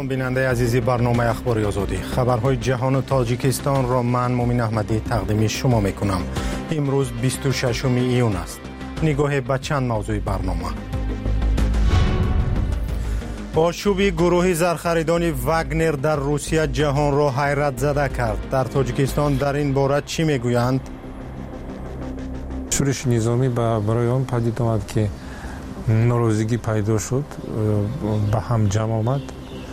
سلام بیننده عزیزی برنامه اخباری آزادی. خبرهای جهان و تاجیکستان را من مومن احمدی تقدیم شما میکنم. امروز 26 ایون است. نگاه به چند موضوع برنامه. آشوب گروه زرخریدان واگنر در روسیه جهان را حیرت زده کرد. در تاجیکستان در این باره چی میگویند؟ شورش نظامی برای آن پدید آمد که ناراضگی پیدا شد، به هم جمع آمد.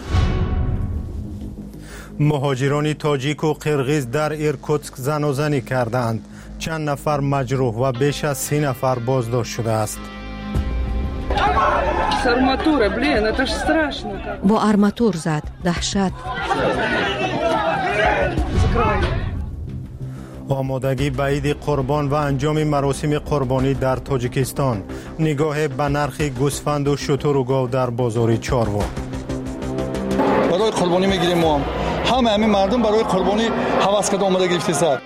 مهاجران تاجیک و قرغیز در ایرکوتسک زنازنی کردند. چند نفر مجروح و بیش از 30 نفر بازداشت شده است. با آرماتور زد. دهشت. آمادگی به عید قربان و انجام مراسم قربانی در تاجیکستان. نگاه به نرخ گوسفند و شتر و گاو در بازار چاروا. برای قربانی میگیریم ما همه مردم برای قربانی هوس کرده آماده گرفته سر.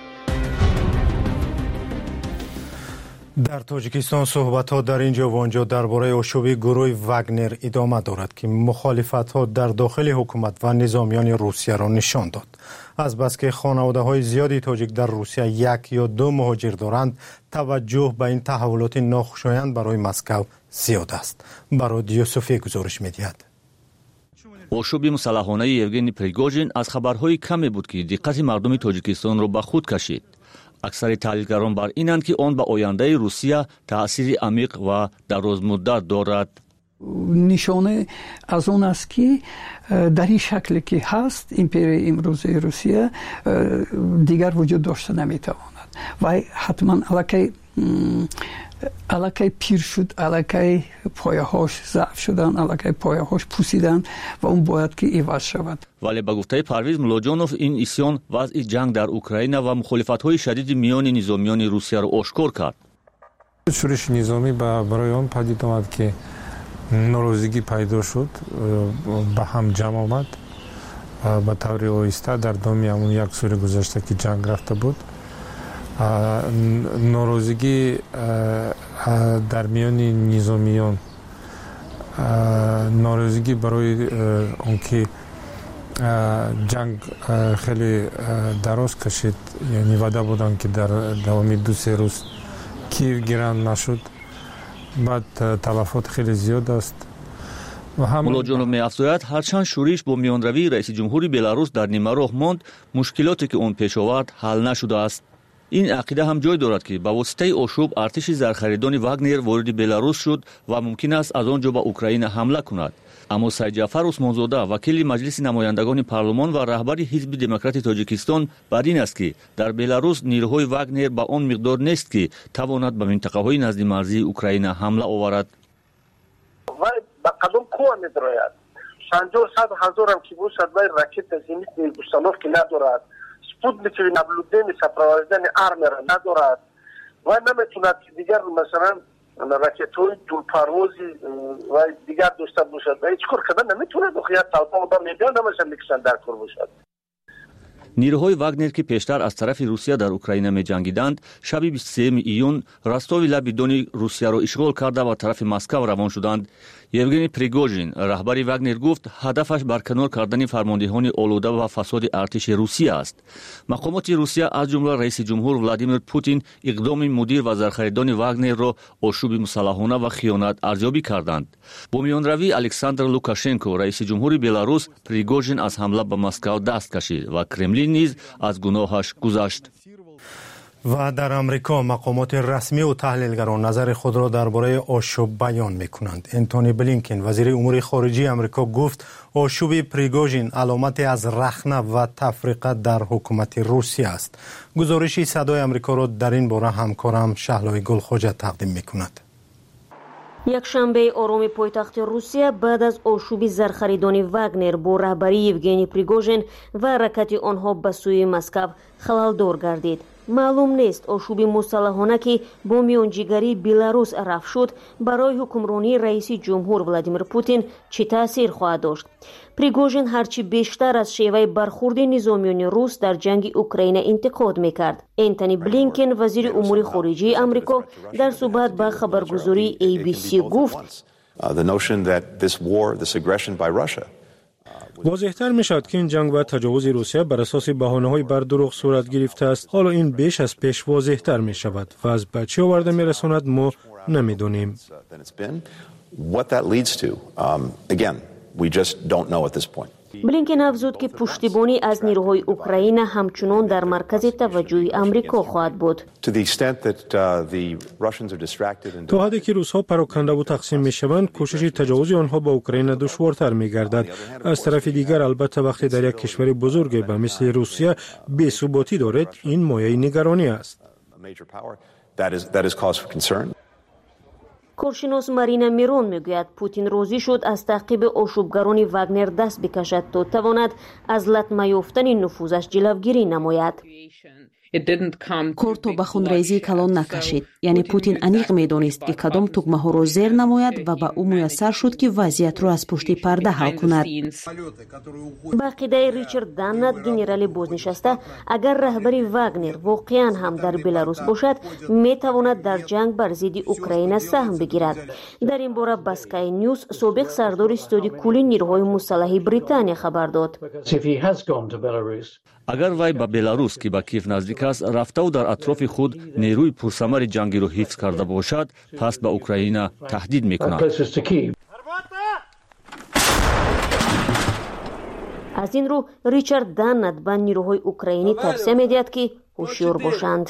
در تاجیکستان صحبت‌ها در اینجا و آنجا درباره آشوب گروه واگنر ادامه دارد که مخالفت‌ها در داخل حکومت و نظامیان روسیه را نشان داد. از بس که خانواده‌های زیادی تاجیک در روسیه 1 یا 2 مهاجر دارند، توجه به این تحولات ناخوشایند برای مسکو زیاد است. برای یوسفی گزارش می‌دهد. آشوب مسلحانه یوگنی پریگوژین از خبرهای کمی بود که دقت مردم تاجیکستان را به خود کشید. اکثر تحلیلگران بر اینند که آن به آینده روسیه تأثیر عمیق و درازمدت دارد. نشانه از اون است که در این شکلی که هست امپرای امروزی روسیه دیگر وجود داشته نمیتواند و حتما الکی پیر شد، الکی پایه‌هاش ضعف شدن، الکی پایه‌هاش پوسیدن و اون باید که عوض شود. ولی به گفته پرویز ملاجانوف این اسیان وضع جنگ در اوکراین و مخالفت‌های شدید میان نظامیان روسیه را آشکار کرد. شورش نظامی برای آن پدید آمد که ناراضگی پیدا شد، به هم جمع آمد به طور آهسته در دامی همون 1 سال گذشته که جنگ رفته بود. ناراضگی در میان نظامیان، ناراضگی برای آنکه جنگ خیلی دراز کشید، یعنی وعده بودن که در دوامی 2-3 روز کیو گیرند نشد. بعد تلفات خیلی زیاد است. ملاجانوف می‌افزاید هرچند شورش با میانروی رئیس جمهوری بلاروس در نیمه راه ماند، مشکلاتی که اون پیش آورد حل نشده است. این عقیده هم جای دارد که به واسطه آشوب ارتش زرخریدان واگنر وارد بلاروس شد و ممکن است از آنجا به اوکراین حمله کند. اما سید جعفر عثمانزاده وکیل مجلس نمایندگان پارلمان و رهبر حزب دموکرات تاجیکستان بر این است که در بلاروس نیروهای واگنر به آن مقدار نیست که تواند به منطقه‌های نزد مرزی اوکراین حمله آورد. و به قدم کوه می‌دراید. 50-100 هزار هم که باشد و راکت زمینی گوشتانوف که ندارد. سپوتنیک نبلودن سپروازدن آرم را ندارد و نمیتوند دیگر مثلا راکت‌های دور پروازی و دیگر داشته باشد و هیچ کار کردن نمیتوند خیلی طالبان در میدان نمیشن میکشن در کار باشد. نیروهای واگنر که پیشتر از طرف روسیه در اوکراین می جنگیدند، شب 23 ایون راستاوی لبیدون روسیه را اشغال کرده و طرف مسکو روان شدند. یوگنی پریگوژین رهبر واگنر گفت هدفش برکنار کردن فرماندهان آلوده و فساد ارتش روسیه است. مقامات روسیه از جمله رئیس جمهور ولادیمیر پوتین اقدام مدیر و زرخریدان واگنر را آشوب مسلحانه و خیانت ارزیابی کردند. با میانروی الکساندر لوکاشنکو رئیس جمهور بلاروس، پریگوژین از حمله به مسکو دست کشید و کرملین نیز از گناهش گذشت. و در امریکا مقامات رسمی و تحلیلگران نظر خود را درباره آشوب بیان می‌کنند. انتونی بلینکن وزیر امور خارجه امریکا گفت آشوب پریگوژین علامتی از رخنه و تفرقه در حکومت روسیه است. گزارشی صدای امریکا را در این باره همکارم شهلای گلخواجه تقدیم می‌کند. якшанбе ороми пойтахти русия баъд аз ошуби зархаридони вагнер бо раҳбарии евгений пригожин ва ҳаракати онҳо ба сӯи москав халалдор гардид. маълум нест ошуби мусаллаҳона ки бо миёнҷигарии беларус рафт шуд барои ҳукмронии раиси ҷумҳур владимир путин чӣ таъсир хоҳад дошт. пригожин ҳарчи бештар аз шеваи бархурди низомиёни рус дар ҷанги украина интиқод мекард. энтони блинкен вазири умури хориҷии амрико дар суҳбат ба хабаргузории abc гуфт واضح‌تر می‌شود که این جنگ و تجاوز روسیه بر اساس بهانه‌های بر دروغ صورت گرفته است. حالا این بیش از پیش واضح‌تر می‌شود و از به چه آورده می‌رساند ما نمی‌دانیم. بلینکن افزود که پشتیبانی از نیروهای اوکراین همچنان در مرکز توجه امریکا خواهد بود. تا حدی که روس‌ها پراکنده و تقسیم می‌شوند، کوشش تجاوز آنها به اوکراین دشوارتر می‌گردد. از طرف دیگر البته وقتی در یک کشور بزرگ به مثل روسیه بی‌ثباتی دارد، این مایه نگرانی است. کارشناس مارینا میرون میگوید پوتین راضی شد از تعقیب آشوبگران واگنر دست بکشد تا تواند از لطمه یافتن نفوذش جلوگیری نماید. کار تا به خونریزی کلان نکشید. یعنی پوتین انیق میدانست که کدام تگمه ها را زیر نماید و به او میسر شد که وضعیت را از پشت پرده حل کند. با عقیده ریچارد دانت گنرال بازنشسته، اگر رهبری واگنر واقعا هم در بلاروس باشد میتواند در جنگ بر ضد اوکراین سهم بگیرد. در این باره با اسکای نیوز سابق سردار استادی کلی نیروهای مسلح بریتانیا خبر داد. اگر وی به بلاروس که به کیف نزدیک است رفته و در اطراف خود نیروی پرثمر جنگی را حفظ کرده باشد، پس به اوکراین تهدید می‌کند. از این رو ریچارد دانت به نیروهای اوکراینی توصیه می‌دهد که هوشیار باشند.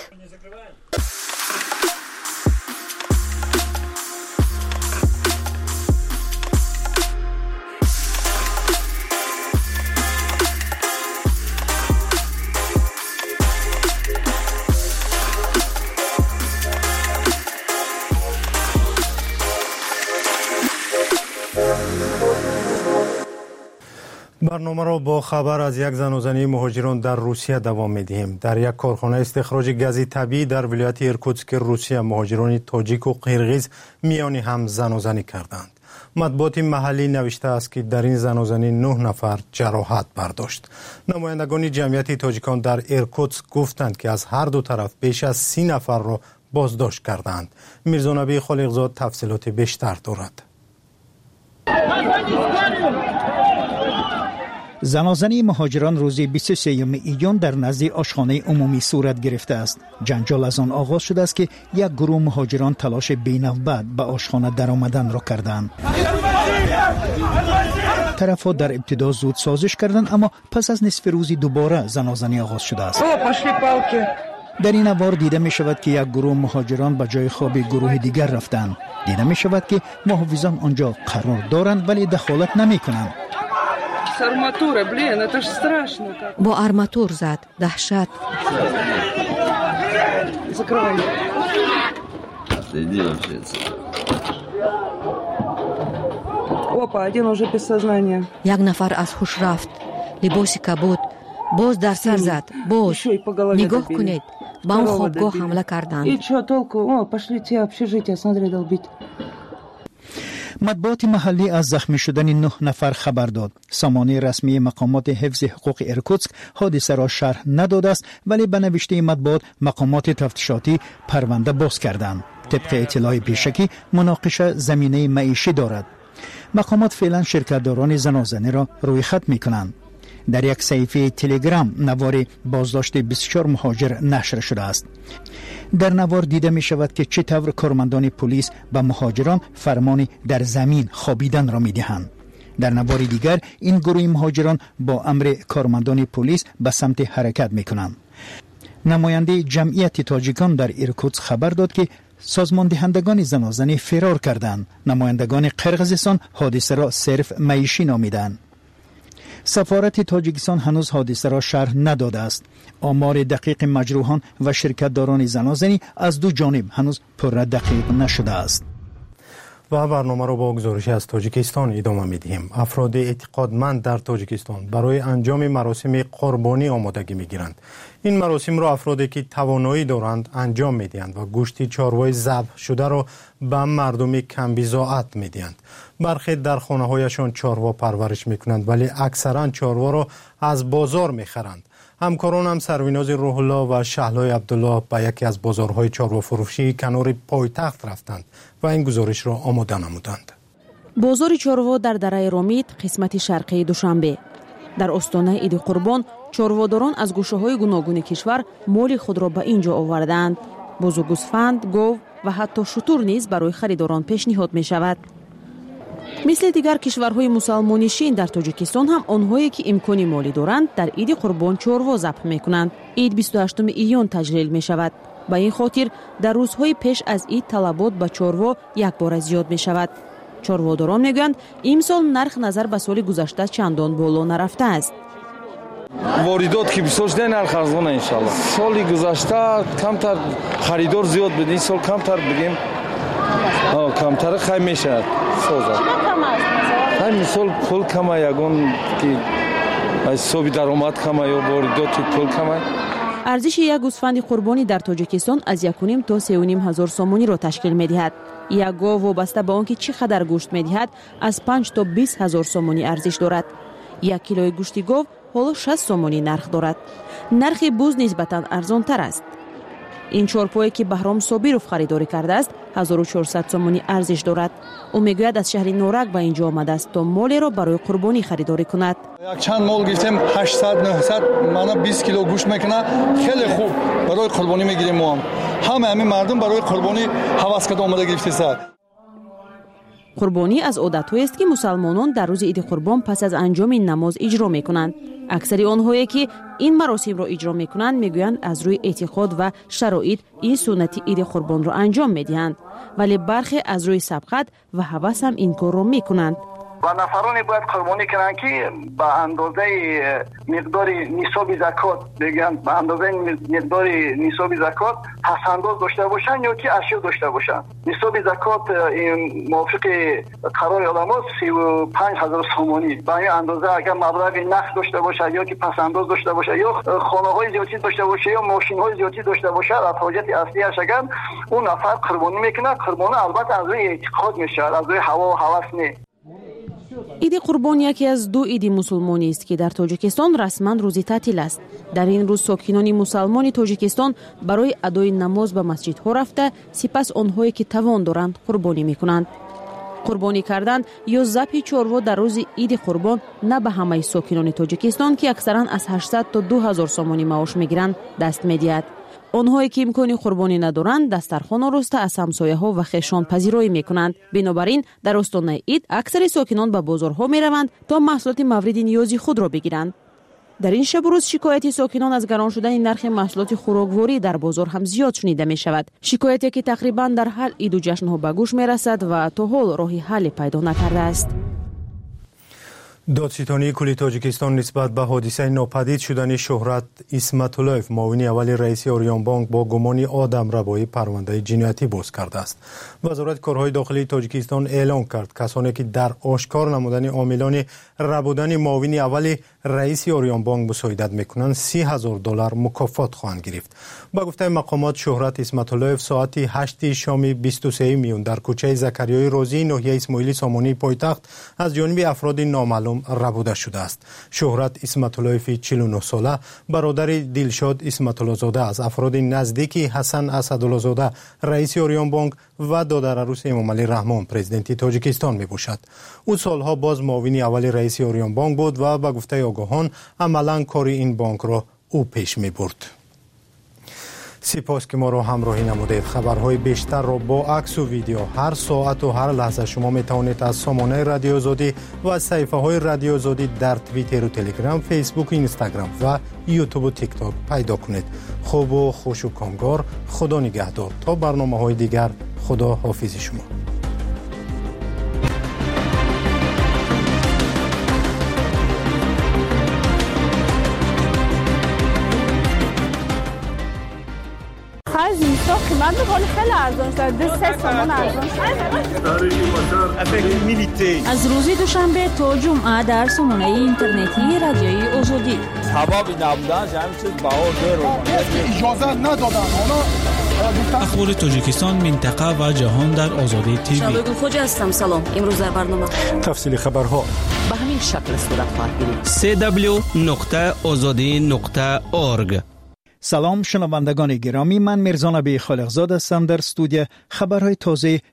برنامه را با خبر از یک زن و زنی مهاجران در روسیه دوام می‌دهیم. در یک کارخانه استخراج گاز طبیعی در ولایت ایرکوتسک روسیه مهاجران تاجیک و قرغیز میانی هم زن و زنی کردند. مطبوعات محلی نوشته است که در این زن و زنی 9 نفر جراحت برداشت. نمایندگان جمعیت تاجیکان در ایرکوتسک گفتند که از هر دو طرف بیش از 30 نفر را بازداشت کردند. میرزا نبی خالقزاد تفصیلات بیشتر دارد. زنازنی مهاجران روز 23 ایون در نزد آشخانه عمومی صورت گرفته است. جنجال از آن آغاز شده است که یک گروه مهاجران تلاش بی‌نوبت به آشخانه درآمدن را کردند. طرف‌ها در ابتدا زود سازش کردند، اما پس از نصف روزی دوباره زنازنی آغاز شده است. در این اوار دیده می شود که یک گروه مهاجران به جای خواب گروه دیگر رفتند. دیده می شود که محافظان آنجا قرار دارند ولی دخالت نمی کنند. با آرماتور زد. دهشت. یک نفر از هوش رفت. لباسی کبود. باز در سر زد. باز نگاه کنید. با اون خوابگاه حمله کردند. مطبوعات محلی از زخمی شدن 9 نفر خبر داد. سامانه رسمی مقامات حفظ حقوق ایرکوتسک حادثه را شرح نداده است، ولی به نوشته مطبوعات مقامات تفتیشاتی پرونده باز کردند. طبق اطلاع پیشکی مناقشه زمینه معیشی دارد. مقامات فعلا شرکتداران زنازنی را روی خط می‌کنند. در یک صفحه تلگرام نوار بازداشت 24 مهاجر نشر شده است. در نوار دیده می شود که چطور کارمندان پلیس به مهاجران فرمانی در زمین خوابیدن را می دهند. در نوار دیگر این گروه مهاجران با امر کارمندان پلیس به سمت حرکت می کنند. نماینده جمعیت تاجیکان در ایرکوتسک خبر داد که سازمان دهندگان زنازنی فرار کردند. نمایندگان قرغیزستان حادثه را صرف معیشی نامیدند. سفارت تاجیکستان هنوز حادثه را شرح نداده است. آمار دقیق مجروحان و شرکتداران زنازنی از دو جانب هنوز پر دقیق نشده است. و برنامه را با گزارشی از تاجیکستان ادامه می‌دهیم. افراد اعتقادمند در تاجیکستان برای انجام مراسم قربانی آمادگی می‌گیرند. این مراسم را افرادی که توانایی دارند انجام می‌دهند و گوشت چاروای ذبح شده را به مردم کم‌بضاعت می‌دهند. برخی در خانه‌هایشان چاروا پرورش می‌کنند ولی اکثرا چاروا را از بازار می‌خرند. همکاران هم سروناز روح الله و شهلای عبدالله به یکی از بازارهای چاروا فروشی کنار پایتخت رفتند و این گزارش را آماده نمودند. بازار چاروا در دره رامید قسمت شرقی دوشنبه. در استانه عید قربان چارواداران از گوشه‌های گوناگون کشور مال خود را به اینجا آوردند. بز و گوسفند، گاو و حتی شتر نیز برای خریداران پیشنهاد می شود. مثل دیگر کشورهای مسلمانی شین در تاجیکستان هم آنهایی که امکان مالی دارند در عید قربان چاروا ذبح می کنند. عید 28 ایون تجلیل می شود. به این خاطر در روزهای پیش از عید طلبات به چاروا یک بار زیاد می شود. چارواداران میگویند امسال نرخ نظر به سال گذشته چندان بالا نرفته است. واردات که بسیار شده نرخ ارزان انشالله. سال گذشته کمتر خریدار زیاد بود، این سال کمتر بگیم کمتر خیلی میشه سازد. همین سال پول کمه یگان که حسابی درآمد کمه یا واردات پول کمه. ارزش یک گوسفند قربانی در تاجیکستان از 1.5 تا 3.5 هزار سومونی را تشکیل می‌دهد. یک گاو وابسته به آنکه چقدر گوشت می‌دهد از 5 تا 20 هزار سومونی ارزش دارد. 1 کیلوی گوشت گاو حالا 60 سومونی نرخ دارد. نرخ بز نسبتاً ارزان‌تر است. این چارپایی که بهرام صابیروف خریداری کرده است 1400 سومونی ارزش دارد. او میگوید از شهر نورک به اینجا آمده است تا مالی را برای قربانی خریداری کند. یک چند مال گرفتیم 800 900 مانا 20 کیلو گوشت میکنه، خیلی خوب برای قربانی میگیریم. ما هم همین مردم برای قربانی هوس کرده اومده گرفته. قربانی از عادت‌هایی است که مسلمانان در روز عید قربان پس از انجام نماز اجرا می‌کنند. اکثر آنهایی که این مراسم را اجرا می‌کنند میگویند از روی اعتقاد و شرایط این سنت عید قربان را انجام می‌دهند، ولی برخی از روی سبقت و هوس هم این کار را می‌کنند. و نفرانی باید قربانی کنند که به اندازه مقدار نصاب زکات بگن، به اندازه مقدار نصاب زکات پسنداز داشته باشند یا که اشیا داشته باشند. نصاب زکات موافق قرار علما 35000 سومانی. به این اندازه اگر مبلغ نقد داشته باشد یا که پسنداز داشته باشد یا خانه‌های زیادی داشته باشه یا ماشین‌های زیادی داشته باشه، از حاجت اصلی اش اگر اون نفر قربانی میکنه، قربانی البته از روی اعتقاد میشه، از روی هوا و هوس نه. عید قربان یکی از 2 عید مسلمانی است که در تاجیکستان رسما روزی تعطیل است. در این روز ساکنان مسلمان تاجیکستان برای ادای نماز به مسجدها رفته، سپس آنهایی که توان دارند قربانی میکنند. قربانی کردن یا ذبح چاروا در روز عید قربان نه به همه ساکنان تاجیکستان که اکثرا از 800 تا 2000 سومانی معاش میگیرند دست میدهد. آنهایی که امکانی قربانی ندارند دسترخوان آراسته از همسایه‌ها و خویشان پذیرایی میکنند. بنابراین در استان عید اکثر ساکنان به بازارها میروند تا محصولات مورد نیازی خود را بگیرند. در این شب و روز شکایت ساکنان از گران شدن نرخ محصولات خوراکواری در بازار هم زیاد شنیده می شود. شکایتی که تقریبا در هر عید و جشن‌ها به گوش می رسد و تا حال راهی حل پیدا نکرده است. دادستانی کل تاجیکستان نسبت به حادثه ناپدید شدن شهرت اسمت‌الله‌یف معاون اول رئیس اوریان بانک با گمان آدم ربایی پرونده جنایتی باز کرده است. وزارت کارهای داخلی تاجیکستان اعلام کرد کسانی که در آشکار نمودن عاملان ربودن معاون اول رئیس اوریان بانک مساعدت میکنند $30,000 مکافات خواهند گرفت. با گفته مقامات شهرت اسمت‌الله‌یف ساعت 8 شام 23 میون در کوچه زکریای رازی ناحیه اسماعیلی سامانی پایتخت از جانب افراد نامعلوم ربوده شده است. شهرت اسمت‌الله‌یف 49 ساله برادر دلشاد اسمت‌الله زاده از افراد نزدیک حسن اسدالله زاده رئیس اوریان بانک و دادر عروس امام علی رحمان پرزیدنت تاجیکستان می باشد. او سالها باز معاون اول رئیس اوریان بانک بود و به گفته آگاهان عملاً کار این بانک را او پیش می برد. سپاس که ما را همراهی نمودید. خبرهای بیشتر را با عکس و ویدیو هر ساعت و هر لحظه شما می توانید از سامانه رادیو آزادی و از صفحه های رادیو آزادی در توییتر و تلگرام، فیسبوک و اینستاگرام و یوتیوب و تیک تاک پیدا کنید. خوب و خوش و کامگار. خدا نگهدار. تا برنامه‌های دیگر، خدا حافظ شما. نیستا قیمت بکنی خیلی ارزان شد. 3 تومان ارزان شد. از روز دوشنبه تا جمعه در سامانه اینترنتی رادیوی آزادی. سبب نبودن همین چیز بهار داره. اجازه ندادن. اخبار تاجیکستان، منطقه و جهان در آزادی تیوی. شبگل خوج هستم. سلام. امروز در برنامه تفصیل خبرها به همین شکل صورت خواهد گرفت. www.azadi.org. سلام شنوندگان گرامی، من میرزا نبی خالقزاد هستم در استودیو خبرهای تازه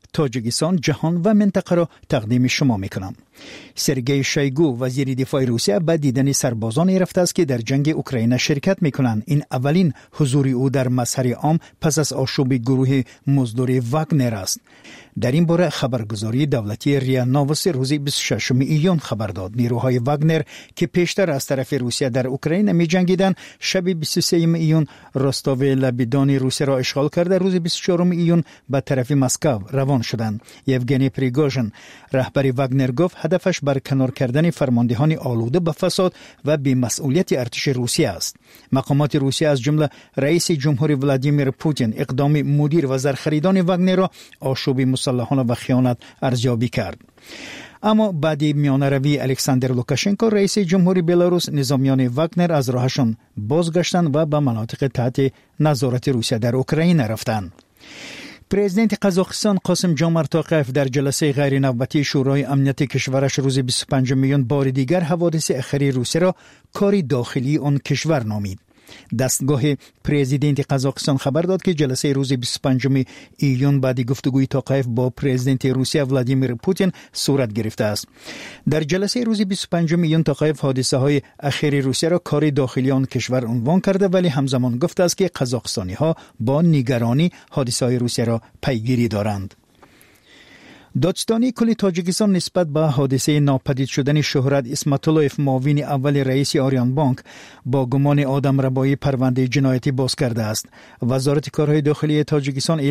تاجیکستان، جهان و منطقه را تقدیم شما میکنم. سرگئی شویگو وزیر دفاع روسیه به دیدن سربازانی رفته است که در جنگ اوکراین شرکت میکنند. این اولین حضور او در مسیر عام پس از آشوب گروه مزدور واگنر است. در این باره خبرگزاری دولتی ریا نووس روز 26 ایون خبر داد نیروهای واگنر که پیشتر از طرف روسیه در اوکراین می جنگیدند شب 23 ایون راستاو لبیدان روسیه را اشغال کرده روز 24 ایون به طرف مسکو روان شدند. یوگنی پریگوژن رهبر واگنر گفت هدفش برکنار کردن فرماندهان آلوده به فساد و بی‌مسئولیت ارتش روسیه است. مقامات روسیه از جمله رئیس جمهور ولادیمیر پوتین اقدام مدیر و زرخریدان واگنر را آشوب مسلحانه و خیانت ارزیابی کرد. اما بعد میانروی الکساندر لوکاشنکو رئیس جمهوری بلاروس نظامیان واگنر از راهشان بازگشتند و به مناطق تحت نظارت روسیه در اوکراین رفتند. پرزیدنت قزاقستان قاسم جومرت توقیف در جلسه غیر نوبتی شورای امنیت کشورش روز 25 میلیون بار دیگر حوادث اخیر روسیه را کاری داخلی آن کشور نامید. دستگاه پرزیدنت قزاقستان خبر داد که جلسه روز 25 ایون بعد گفتگوی توقیف با پرزیدنت روسیه ولادیمیر پوتین صورت گرفته است. در جلسه روز 25 ایون توقیف حادثه های اخیر روسیه را کار داخلی آن کشور عنوان کرده، ولی همزمان گفته است که قزاقستانی ها با نگرانی حادثه های روسیه را پیگیری دارند. دادستانی کل تاجیکستان نسبت به حادثه ناپدید شدن شهرت اسمتولویف معاون اول رئیس آریان بانک با گمان آدمربایی پرونده جنایتی باز کرده است. وزارت کارهای داخلی تاجیکستان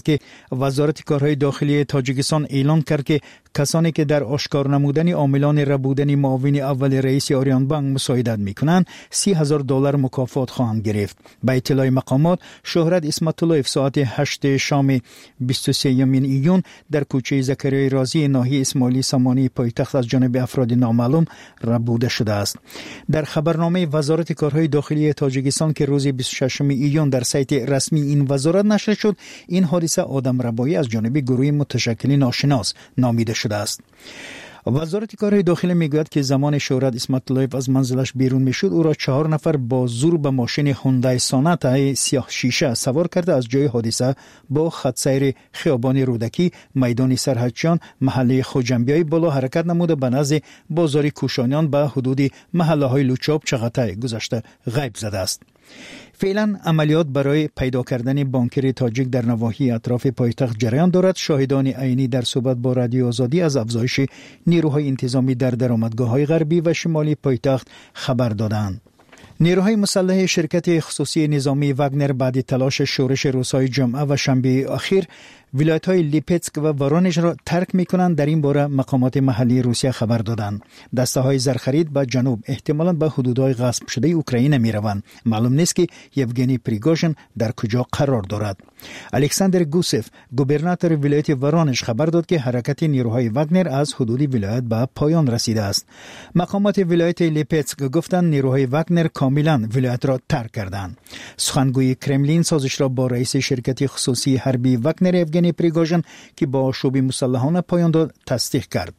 اعلام کرد که کسانی که در آشکار نمودن عاملان ربودن معاون اول رئیس آریان بانک مساعدت میکنند $30,000 مکافات خواهند گرفت. به اطلاع مقامات شهرت اسمتولویف ساعت 8 شام 23 ایون در کوچه زکریای رازی ناحیه اسماعیلی سامانی پایتخت از جانب افراد نامعلوم ربوده شده است. در خبرنامه وزارت کارهای داخلی تاجیکستان که روز 26 ایون در سایت رسمی این وزارت نشر شد، این حادثه آدمربایی از جانب گروه متشکل ناشناس نامیده شده است. وزارت کارهای داخلی میگوید که زمان شهرت اسمتولویف از منزلش بیرون میشد او را 4 نفر با زور به ماشین هوندای سوناتا سیاه شیشه سوار کرده از جای حادثه با خط سیر خیابان رودکی، میدان سرحدچیان، محله خوجنبیای بالا حرکت نموده به نزد بازار کوشانیان به حدود محله های لوچاب چغتای گذشته غیب زده است. فعلا عملیات برای پیدا کردن بانکر تاجیک در نواحی اطراف پایتخت جریان دارد. شاهدان عینی در صحبت با رادیو آزادی از افزایش نیروهای انتظامی در درآمدگاه‌های غربی و شمالی پایتخت خبر دادند. نیروهای مسلح شرکت خصوصی نظامی واگنر بعد تلاش شورش روزهای جمعه و شنبه اخیر ولایت‌های لیپتسک و وارونژ را ترک می‌کنند. در این باره مقامات محلی روسیه خبر دادند. دسته‌های زرخرید به جنوب احتمالاً به حدودهای غصب شده اوکراین می‌روند. معلوم نیست که یوگنی پریگوژن در کجا قرار دارد. الکساندر گوسف گوبرناتور ولایت وارونژ خبر داد که حرکت نیروهای واگنر از حدود ولایت به پایان رسیده است. مقامات ولایت لیپتسک گفتند نیروهای واگنر کاملاً ولایت را ترک کردند. سخنگوی کرملین سازش را با رئیس شرکت خصوصی حربی واگنر یوگنی پریگوژن که با آشوب مسلحانه پایان داد تصدیق کرد.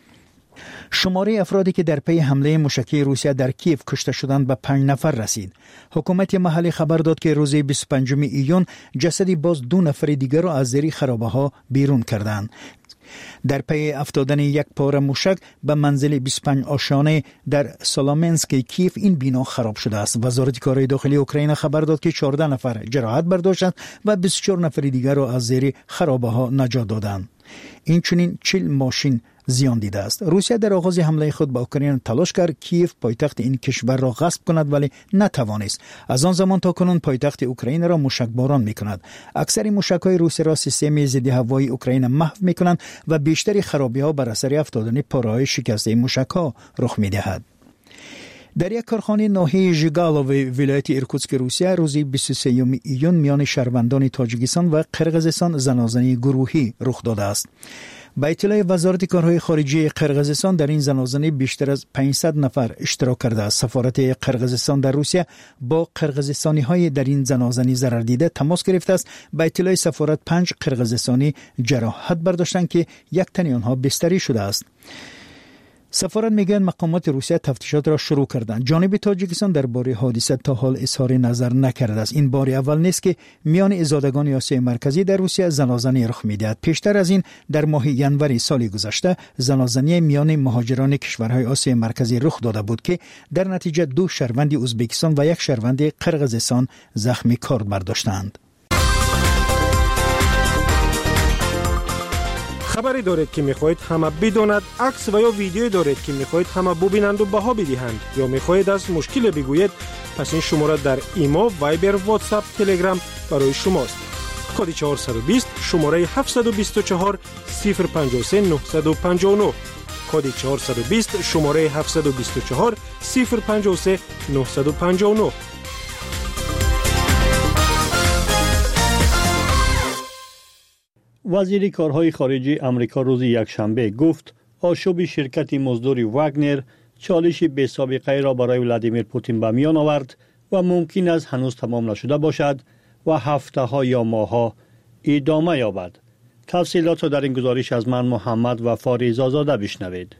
شماره افرادی که در پی حمله موشکی روسیه در کیف کشته شدند به 5 نفر رسید. حکومت محلی خبر داد که روز 25 ایون جسدی باز 2 نفر دیگر را از زیر خرابه‌ها بیرون کردند. در پی افتادن یک پاره موشک به منزل 25 آشیانه در سولامنسک کیف این بنا خراب شده است. وزارت کارهای داخلی اوکراین خبر داد که 14 نفر جراحت برداشتند و 24 نفر دیگر را از زیر خرابه‌ها نجات دادند. این چنین 40 ماشین زیان دیده است. روسیه در آغاز حمله خود به اوکراین تلاش کرد کیف پایتخت این کشور را غصب کند ولی نتوانست. از آن زمان تا کنون پایتخت اوکراین را موشکباران می‌کند. اکثر موشک‌های روسی را سیستم ضد هوایی اوکراین محو می‌کنند و بیشتر خرابی‌ها بر اثر افتادن پاره‌های شکسته موشک‌ها رخ می‌دهد. در یک کارخانه ناحیه ژیگالوو ولایت ایرکوتسک روسیه روز 23 ایون میان شهروندان تاجیکستان و قرقیزستان زنازنه گروهی رخ داده است. با اطلاع وزارت کارهای خارجه قرقیزستان در این زنازنه بیشتر از 500 نفر اشتراک کرده است. سفارت قرقیزستان در روسیه با قرقیزستانی‌های در این زنازنه ضرر دیده تماس گرفته است. با اطلاع سفارت 5 قرقیزستانی جراحت برداشتند که یک تن آنها بستری شده است. سفارت میگن مقامات روسیه تفتیشات را شروع کردند. جانب تاجیکستان درباره حادثه تا حال اظهار نظر نکرده است. این بار اول نیست که میان ایستادگان آسیای مرکزی در روسیه زنازنی رخ میدهد. پیشتر از این در ماه ینور سال گذشته زنازنی میان مهاجران کشورهای آسیای مرکزی رخ داده بود که در نتیجه 2 شهروند ازبکستان و 1 شهروند قرقیزستان زخمی کار برداشتند. خبری دارید که میخواهید همه بداند، عکس و یا ویدیویی دارید که میخواهید همه ببینند و بها بدهند، یا میخواهید از مشکل بگویید، پس این شماره در ایما، وایبر، واتساپ، تلگرام برای شماست. کد 420 شماره 724 053 959. کد 420 شماره 724 053 959. وزیر کارهای خارجی امریکا روز یکشنبه گفت آشوب شرکت مزدور واگنر چالش بی سابقه را برای ولادیمیر پوتین به میان آورد و ممکن است هنوز تمام نشده باشد و هفته‌ها یا ماه‌ها ادامه یابد. تفصیلات را در این گزارش از من محمد و فاریزاده بشنوید.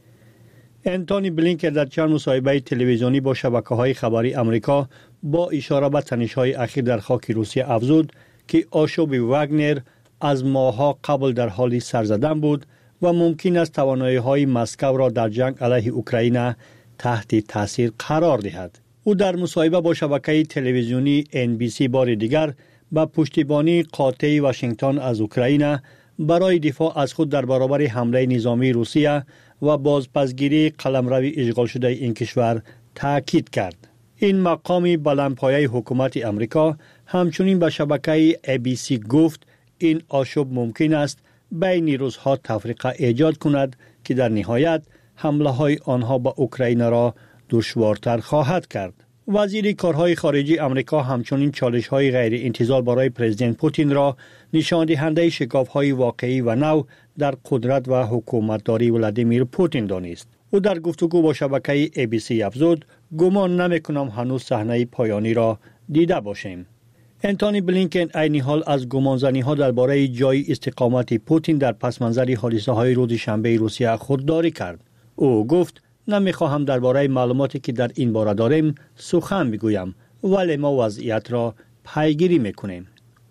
انتونی بلینکن در چند مصاحبه تلویزیونی با شبکه‌های خبری امریکا با اشاره به تنش‌های اخیر در خاک روسیه افزود که آشوب واگنر از ماه‌ها قبل در حال سر زدن بود و ممکن است توانایی‌های مسکو را در جنگ علیه اوکراین تحت تاثیر قرار دهد. او در مصاحبه با شبکه تلویزیونی NBC بار دیگر با پشتیبانی قاطع واشنگتن از اوکراین برای دفاع از خود در برابر حمله نظامی روسیه و بازپسگیری قلمرو اشغال شده این کشور تاکید کرد. این مقام بلندپایه حکومت امریکا همچنین به شبکه ABC گفت این آشوب ممکن است بین نیروها تفریقه ایجاد کند که در نهایت حمله های آنها به اوکراین را دشوارتر خواهد کرد. وزیر کارهای خارجی امریکا همچنین چالش های غیر انتظار برای پرزیدنت پوتین را نشان دهنده شکاف های واقعی و نو در قدرت و حکومتداری ولادیمیر پوتین دانست. او در گفتگو با شبکه ABC افزود گمان نمی‌کنم هنوز صحنه پایانی را دیده باشیم. انتونی بلینکن عین حال از گمانزنی‌ها درباره جای استقامت پوتین در پس‌منظر حادثه‌های روز شنبه روسیه خودداری کرد. او گفت نمی‌خواهم درباره معلوماتی که در این باره داریم سخن بگویم، ولی ما وضعیت را پیگیری می‌کنیم.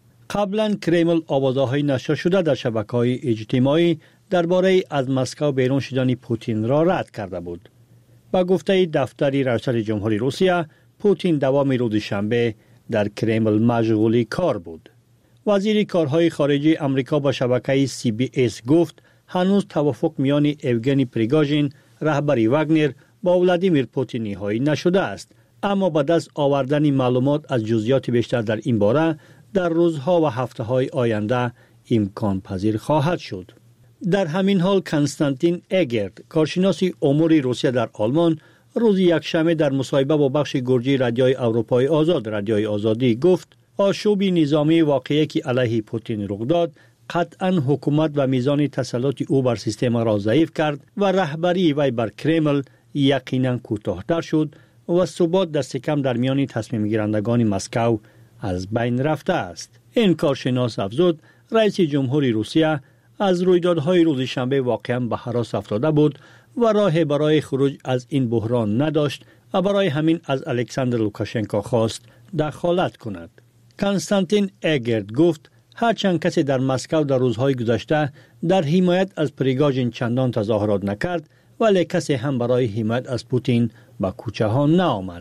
قبلا کرمل آوازه‌های نشر شده در شبکه‌های اجتماعی درباره از مسکو بیرون شدن پوتین را رد کرده بود. با گفته دفتر ریاست جمهوری روسیه، پوتین دوام روز شنبه در کرمل مشغول کار بود. وزیر کارهای خارجی امریکا با شبکه CBS گفت هنوز توافق میان اوگنی پریگاژین رهبر واگنر با ولادیمیر پوتین نهایی نشده است، اما بعد از آوردن معلومات از جزئیات بیشتر در این باره در روزها و هفته‌های آینده امکان پذیر خواهد شد. در همین حال کنستانتین اگرد کارشناس امور روسیه در آلمان روز یکشنبه در مصاحبه با بخش گرجی رادیوی اروپای آزاد رادیوی آزادی گفت آشوب نظامی واقعی که علیه پوتین رخ داد قطعا حکومت و میزان تسلط او بر سیستم را ضعیف کرد و رهبری وی بر کرمل یقینا کوتاه‌تر شد و ثبات دست کم در میان تصمیم گیرندگان مسکو از بین رفته است. این کارشناس افزود رئیس جمهوری روسیه از رویدادهای روز شنبه واقعا به هراس افتاده بود و راه برای خروج از این بحران نداشت و برای همین از الکساندر لوکاشنکو خواست دخالت کند. کنستانتین اگرد گفت هرچند کسی در مسکو در روزهای گذشته در حمایت از پریگاژین چندان تظاهرات نکرد، ولی کسی هم برای حمایت از پوتین به کوچه ها نآمد.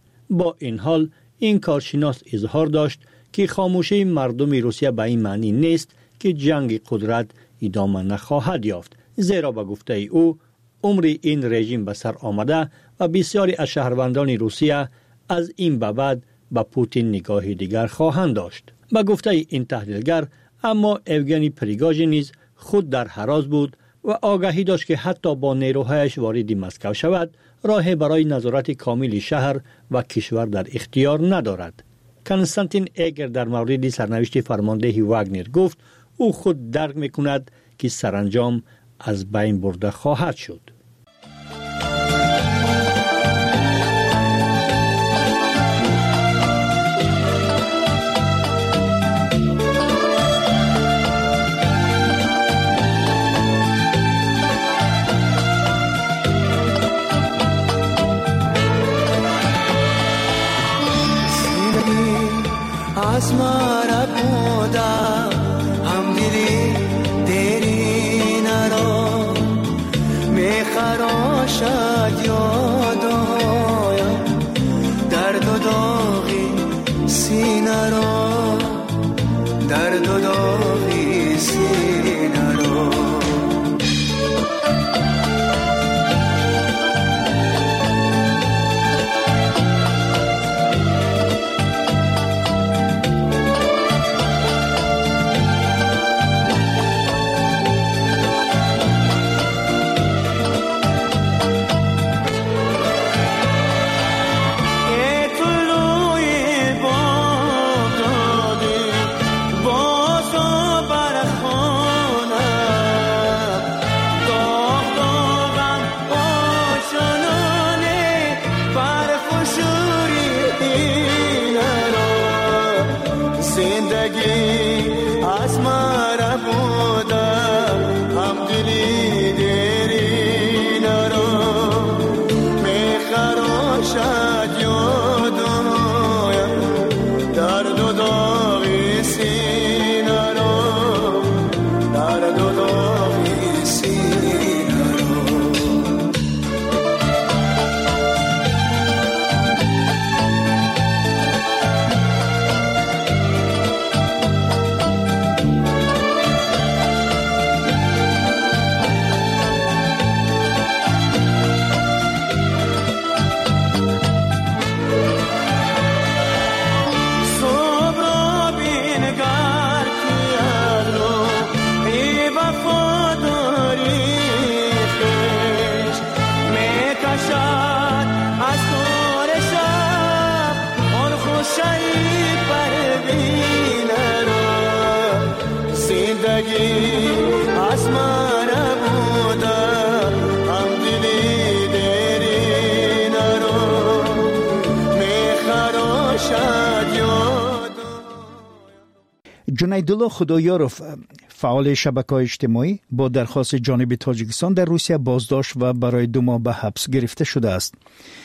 با این حال این کارشناس اظهار داشت که خاموشی مردم روسیه به این معنی نیست که جنگ قدرت ادامه نخواهد یافت، زیرا به گفته او عمر این رژیم به سر آمده و بسیاری از شهروندان روسیه از این به بعد به پوتین نگاه دیگر خواهند داشت. به گفته این تحلیلگر اما اوگنی پریگاژین نیز خود در هراس بود و آگاهی داشت که حتی با نیروهایش وارد مسکو شود راه برای نظارت کامل شهر و کشور در اختیار ندارد. کنستانتین اگر در مورد سرنوشت فرمانده واگنر گفت او خود درک میکند که سرانجام از بین برده خواهد شد. از مرا بودم هم دلی دیرین را میخراشد یادایم درد و داغی سینه را درد و داغی سینه را جنیدالله خدایاروف فعال شبکه‌های اجتماعی با درخواست جانب تاجیکستان در روسیه بازداشت و برای 2 ماه به حبس گرفته شده است.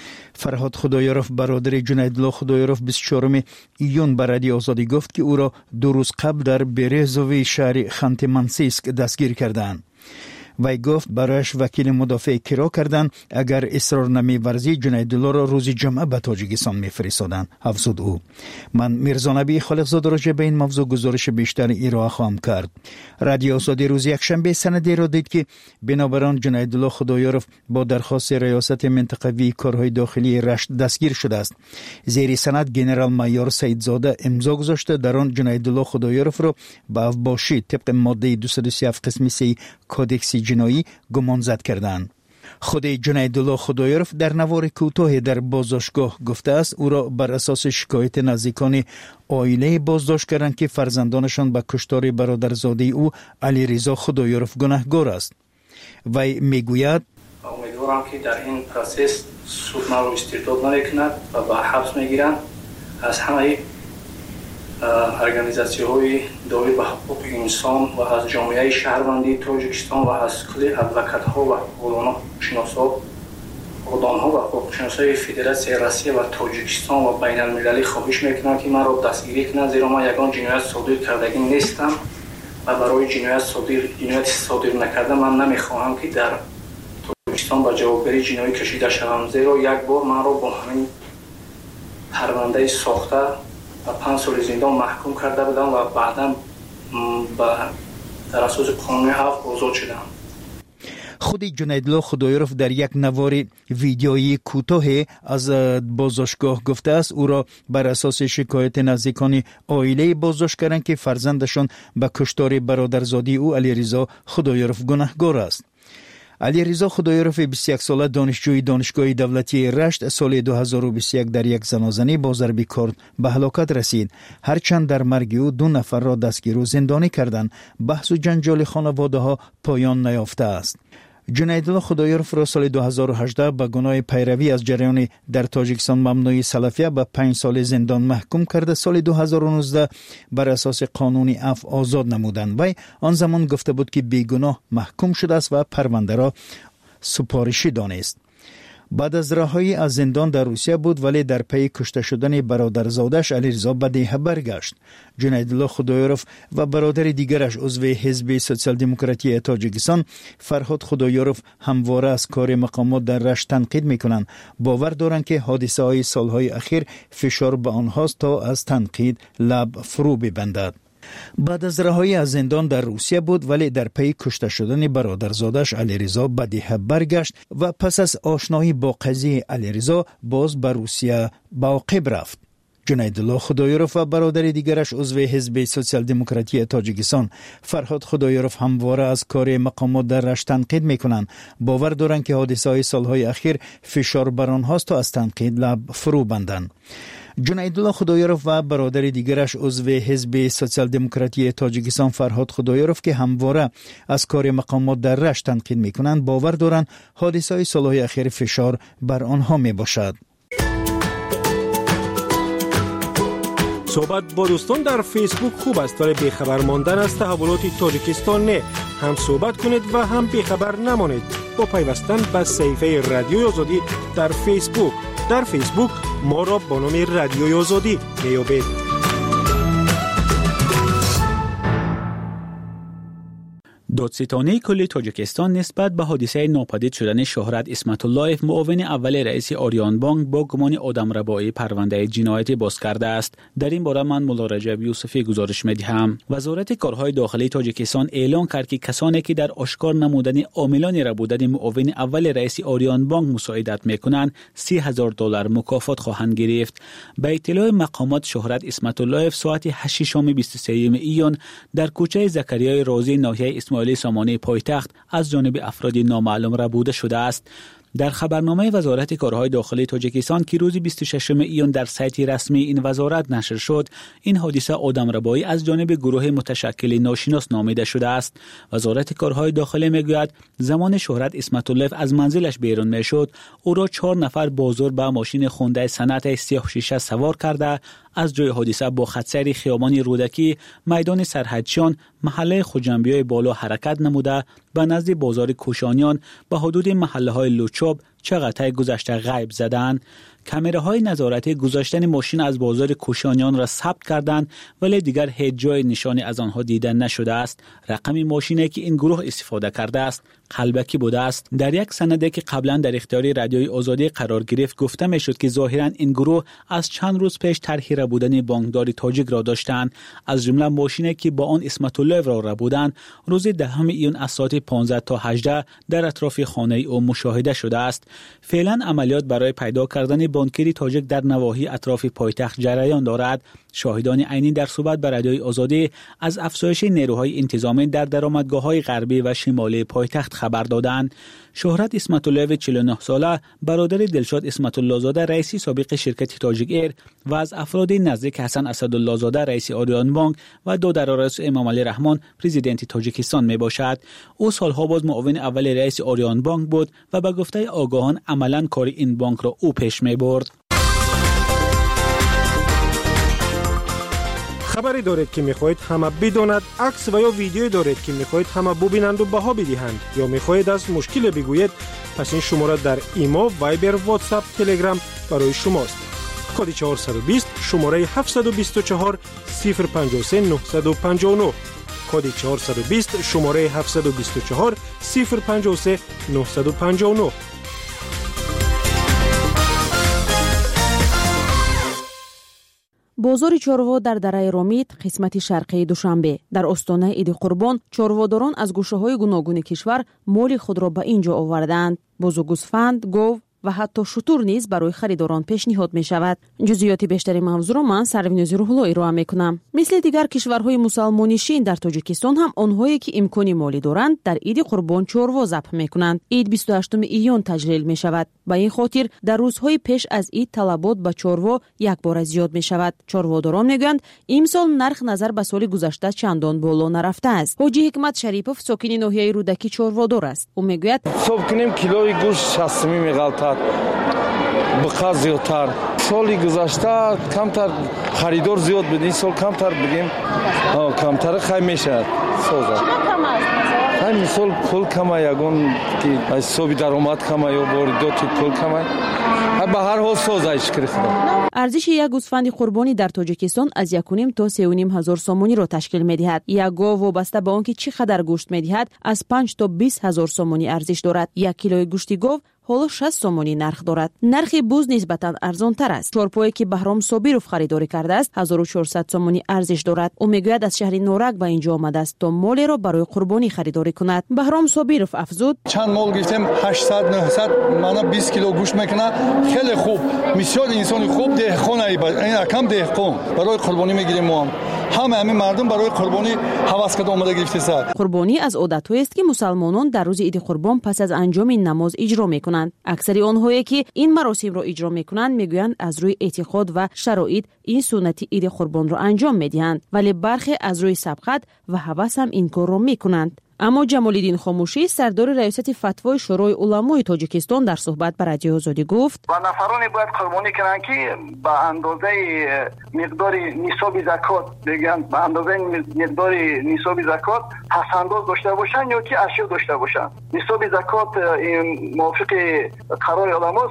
فرهاد خدایاروف برادر جنیدالله خدایاروف 24 ایون به رادیو آزادی گفت که او را 2 روز قبل در برزوی شهر خانت-منسیسک دستگیر کردند. وی گفت برایش وکیل مدافع کرا کردند اگر اصرار نمی‌ورزی جنیدالله را روز جمعه به تاجیکستان می‌فرستادند. افزود او. من میرزا نبی خالقزاد راجع به این موضوع گزارش بیشتر ارائه خواهم کرد. رادیو آزادی روز یکشنبه سندی را دید که بنابر آن جنیدالله خدایاروف با درخواست ریاست منطقوی کارهای داخلی رشت دستگیر شده است. زیر سند گنرال مایور سیدزاده امضا گذاشته در آن جنیدالله خدایاروف را به افباشی طبق ماده 237 قسم 3 کودکس جنایی گمانزد کردند. خود جنیدالله خدایاروف در نوار کوتاه در بازداشتگاه گفته است او را بر اساس شکایت نزدیکان عائله بازداشت کردند که فرزندانشان به کشتار برادرزاده او علیرضا خدایاروف گناهکار است. وی میگوید امیدوارم که در این پروسس سود ما رو استرداد نمیکند و به حبس میگیرند. از همه ارگانیزاسیون‌های داوری به حقوق انسان و از جامعه شهروندی تاجیکستان و از کل ادوکات‌ها و اقدام‌ها و حقوق‌شناسای فدراسیون روسیه و تاجیکستان و بین المللی خواهش میکنم که من را دستگیر کنند، زیرا من یگان جنایت صادر کردگی نیستم و برای جنایت صادر نکرده من نمیخواهم که در تاجیکستان به جوابگیری جنایی کشیده شوم، زیرا یک بار من را با همین پرونده ساخته و 5 سال زندان محکوم کرده بودم و بعدا در اساس قانون عفو آزاد شدم. خود جنیدالله خدایاروف در یک نوار ویدیویی کوتاه از بازداشتگاه گفته است او را بر اساس شکایت نزدیکان عائله بازداشت کردند که فرزندشان به کشتار برادرزاده او علیرضا خدایاروف گناهکار است. علیرضا خدایاروف 21 ساله دانشجوی دانشگاه دولتی رشت سال 2021 در یک زنازنه با ضرب کارد به هلاکت رسید. هرچند در مرگ او 2 نفر را دستگیر و زندانی کردند، بحث و جنجال خانواده ها پایان نیافته است. جنیدالله خدایاروف را سال 2018 به گناه پیروی از جریان در تاجیکستان ممنوع سلفیه به 5 سال زندان محکوم کرده. سال 2019 بر اساس قانون عفو آزاد نمودند. وی آن زمان گفته بود که بیگناه محکوم شده است و پرونده را سپارشی دانست. بعد از رهایی از زندان در روسیه بود ولی در پی کشته شدن برادرزادش علیرضا بدیهه برگشت. جنیدالله خدایارف و برادر دیگرش عضو حزب سوسیال دموکراتی تاجیکستان فرهاد خدایارف همواره از کار مقامات در رشت تنقید میکنند. باور دارند که حادثه های سالهای اخیر فشار به آنهاست تا از تنقید لب فرو ببندد. بعد از رهایی از زندان در روسیه بود ولی در پی کشته شدن برادرزادش علیرضا بدیهه برگشت و پس از آشنایی با قضیه علیرضا باز به روسیه عاقب رفت. جنیدالله خدایارف و برادر دیگرش عضو حزب سوسیال دموکراتی تاجیکستان فرهاد خدایارف همواره از کار مقامات در رشت تنقید میکنند. باور دارند که حادثه های سالهای اخیر فشار بر آنهاست تا از تنقید لب فرو بندند. جنیدالله خدایارف و برادر دیگرش عضو حزب سوسیال دموکراتی تاجیکستان فرهاد خدایارف که همواره از کار مقامات در رشت تنقید میکنند باور دارند حادثه های سالهای اخیر فشار بر آنها میباشد. صحبت با دوستان در فیسبوک خوب است ولی بیخبر ماندن از تحولات تاجیکستان نه. هم صحبت کنید و هم بیخبر نمانید با پیوستن به صفحه رادیوی آزادی در فیسبوک. در فیسبوک ما را با نام رادیوی آزادی میابید. دادستانی کل تاجیکستان نسبت به حادثه ناپدید شدن شهرت اسمت اللهیف معاون اول رئیس آریان بانک با گمان آدمربایی پرونده جنایتی باز کرده است. در این باره من مولا رجب یوسفی گزارش می‌دهم. وزارت کارهای داخلی تاجیکستان اعلام کرد که کسانی که در آشکار نمودن عاملان را بودن معاون اول رئیس آریان بانک مساعدت می‌کنند $30,000 مکافات خواهند گرفت. به اطلاع مقامات شهرت اسمت اللهیف ساعت 8:23 ایون در کوچه زکریای رازی ناحیه اسماعیلی سامانه پایتخت از جانب افراد نامعلوم ربوده شده است. در خبرنامه وزارت کارهای داخلی تاجیکستان که روز 26 ایون در سایت رسمی این وزارت نشر شد، این حادثه آدمربایی از جانب گروه متشکل ناشناس نامیده شده است. وزارت کارهای داخلی میگوید زمان شهرت اسمت اللهیف از منزلش بیرون میشد، او را 4 نفر بازور به ماشین خونده صنعت سیاه شیشه سوار کرده از جای حادثه با خطسیر خیابان رودکی میدان سرحدچیان محله خوجنبیای بالا حرکت نموده به نزد بازار کوشانیان به حدود محله های لوچوب چغتای گذشته غیب زدند. کامراهای نظارتی گذاشتن ماشین از بازار کوشانیان را ثبت کردند ولی دیگر هیچ جای نشانی از آنها دیده نشده است. رقم ماشینی که این گروه استفاده کرده است قلبکی بوده است. در یک سندی که قبلا در اختیار رادیوی آزادی قرار گرفت گفته میشد که ظاهرا این گروه از چند روز پیش طرح ربودن بانکداری تاجیک را داشتند. از جمله ماشینی که با آن اسمت اللهیف را ربودند روز 10 ایون از ساعت 15 تا 18 در اطراف خانه او مشاهده شده است. فعلا عملیات برای پیدا کردن بانکداری تاجیک در نواحی اطراف پایتخت جریان دارد. شاهدان عینی در صحبت با رادیوی آزادی از افزایش نیروهای انتظامی در درآمدگاه‌های غربی و شمالی پایتخت خبر دادند. شهرت اسمت اللهیف 49 ساله برادر دلشاد اسمت الله زاده رئیس سابق شرکت تاجیک ایر و از افراد نزدیک حسن اسدالله زاده رئیس آریان بانک و دادرآرس امام علی رحمان پرزیدنت تاجیکستان می باشد. او سالها باز معاون اول رئیس آریان بانک بود و به گفته آگاهان عملاً کار این بانک را او پیش می برد. خبری دارید که میخواهید همه بداند، عکس و یا ویدیویی دارید که میخواهید همه ببینند و بها بدهند یا میخواهید از مشکل بگویید، پس این شماره در ایما، وایبر، واتساپ، تلگرام برای شماست. کد 420 شماره 724 053 959 کد 420 شماره 724 053 959. بازار چاروا در دره رامید قسمت شرقی دوشنبه در استانه عید قربان چارواداران از گوشه‌های گوناگون کشور مال خود را به اینجا آوردند. بز و گوسفند، گاو و حتی شتر نیز برای خریداران پیشنهاد می شود. جزئیات بیشتری موضوع را من سروینوزی روح‌الله ارائه می کنم. مثل دیگر کشورهای مسلمانی شین در تاجیکستان هم آنهایی که امکانی مالی دارند در عید قربان چاروا ذبح می کنند. عید 28 ایون تجلیل می شود. به این خاطر در روزهای پیش از عید طلبات به چاروا یک بار زیاد می شود. چارواداران میگویند امسال نرخ نظر به سال گذشته چندان بالا نرفته است. حاجی حکمت شریپوف ساکن ناحیه رودکی چاروادار است. او میگوید صبح کنیم کیلوی گوشت 60 میغلطد. بقا زیادتر سالی گذشته کمتر خریدار زیاد بود، این سال کمتر بگیم کمتر خیلی میشه سازه همین سال پول کمه یگان که از حساب درآمد کمه یا واردات پول کمه به هر حال سازش کرده. ارزش یک گوسفند قربانی در تاجیکستان از 1.5 تا 3.5 هزار سومونی را تشکیل می‌دهد. یک گاو وابسته به آنکه چقدر گوشت می‌دهد از 5 تا 20 هزار سومونی ارزش دارد. 1 کیلوی گوشت گاو حالا 60 سومونی نرخ دارد. نرخ بوز نسبتاً ارزان تر است. چارپایی که بهرام صابیروف خریداری کرده است 1400 سومونی ارزش دارد. او میگوید از شهر نورک به اینجا آمده است تا مالی را برای قربانی خریداری کند. بهرام صابیروف افزود: چند مال گرفتم 800 900 منو 20 کیلو گوشت میکنه. خیلی خوب. بسیار انسان خوب دهقان این کم دهقان برای قربانی میگیریم ما همه مردم برای قربانی هوس کرده اومده گرفته سر. قربانی از عادت‌هایی است که مسلمانان در روز عید قربان پس از انجام نماز اجرا میکنند. اکثر آنهایی که این مراسم را اجرا میکنند میگویند از روی اعتقاد و شرایط این سنت عید قربان را انجام میدهند، ولی برخی از روی سبقت و هوس هم این کار را میکنند. اما جمال‌الدین خاموشی سردار ریاست فتوای شورای علمای تاجیکستان در صحبت با رادیو آزادی گفت: و نفرانی باید قربانی کنند که به اندازه مقدار نصاب زکات بگن، به اندازه مقدار نصاب زکات پسنداز داشته باشن یا که اشیا داشته باشن. نصاب زکات موافق قرار علما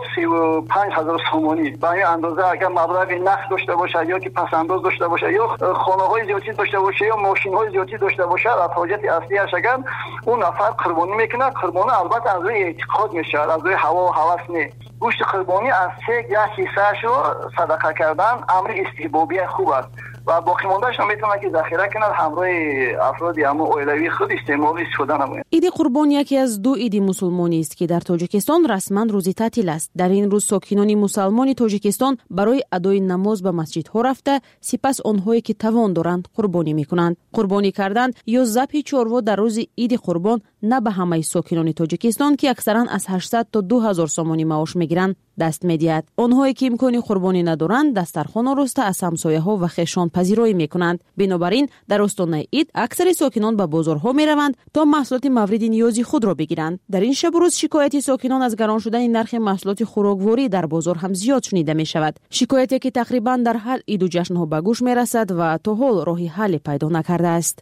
35000 سومانی. به این اندازه اگر مبلغ نقد داشته باشه یا که پسنداز داشته باشه یا خانه‌های زیادی داشته باشه یا ماشین‌های زیادی داشته باشه، حاجت اصلی اش اون نفر قربانی میکنه. قربانی البته از روی اعتقاد میشه، از روی هوا و هوس نه. گوشت قربانی از 1 حصه‌اش رو صدقه کردن امر استحبابی خوب است و باقی مونده‌اش هم میتونه که ذخیره کنه همراه افراد اما اولوی خود استفاده نماید. عید قربان یکی از 2 عید مسلمانی است که در تاجیکستان رسما روزی تعطیل است. در این روز ساکنان مسلمان تاجیکستان برای ادای نماز به مسجدها رفته، سپس آنهایی که توان دارند قربانی میکنند. قربانی کردن یا ذبح چاروا در روز عید قربان نه به همه ساکنان تاجیکستان که اکثرا از 800 تا 2000 سومانی معاش میگیرند دست میدهد. آنهایی که امکان قربانی ندارند دسترخوان آراسته از همسایه‌ها و خویشان پذیرایی میکنند. بنابراین در استان عید اکثر ساکنان به بازارها میروند تا محصولات مورد نیازی خود را بگیرند. در این شب و روز شکایت ساکنان از گران شدن نرخ محصولات خوراکواری در بازار هم زیاد شنیده می شود. شکایتی که تقریبا در هر عید و جشن‌ها به گوش میرسد و تا حال راهی حل پیدا نکرده است.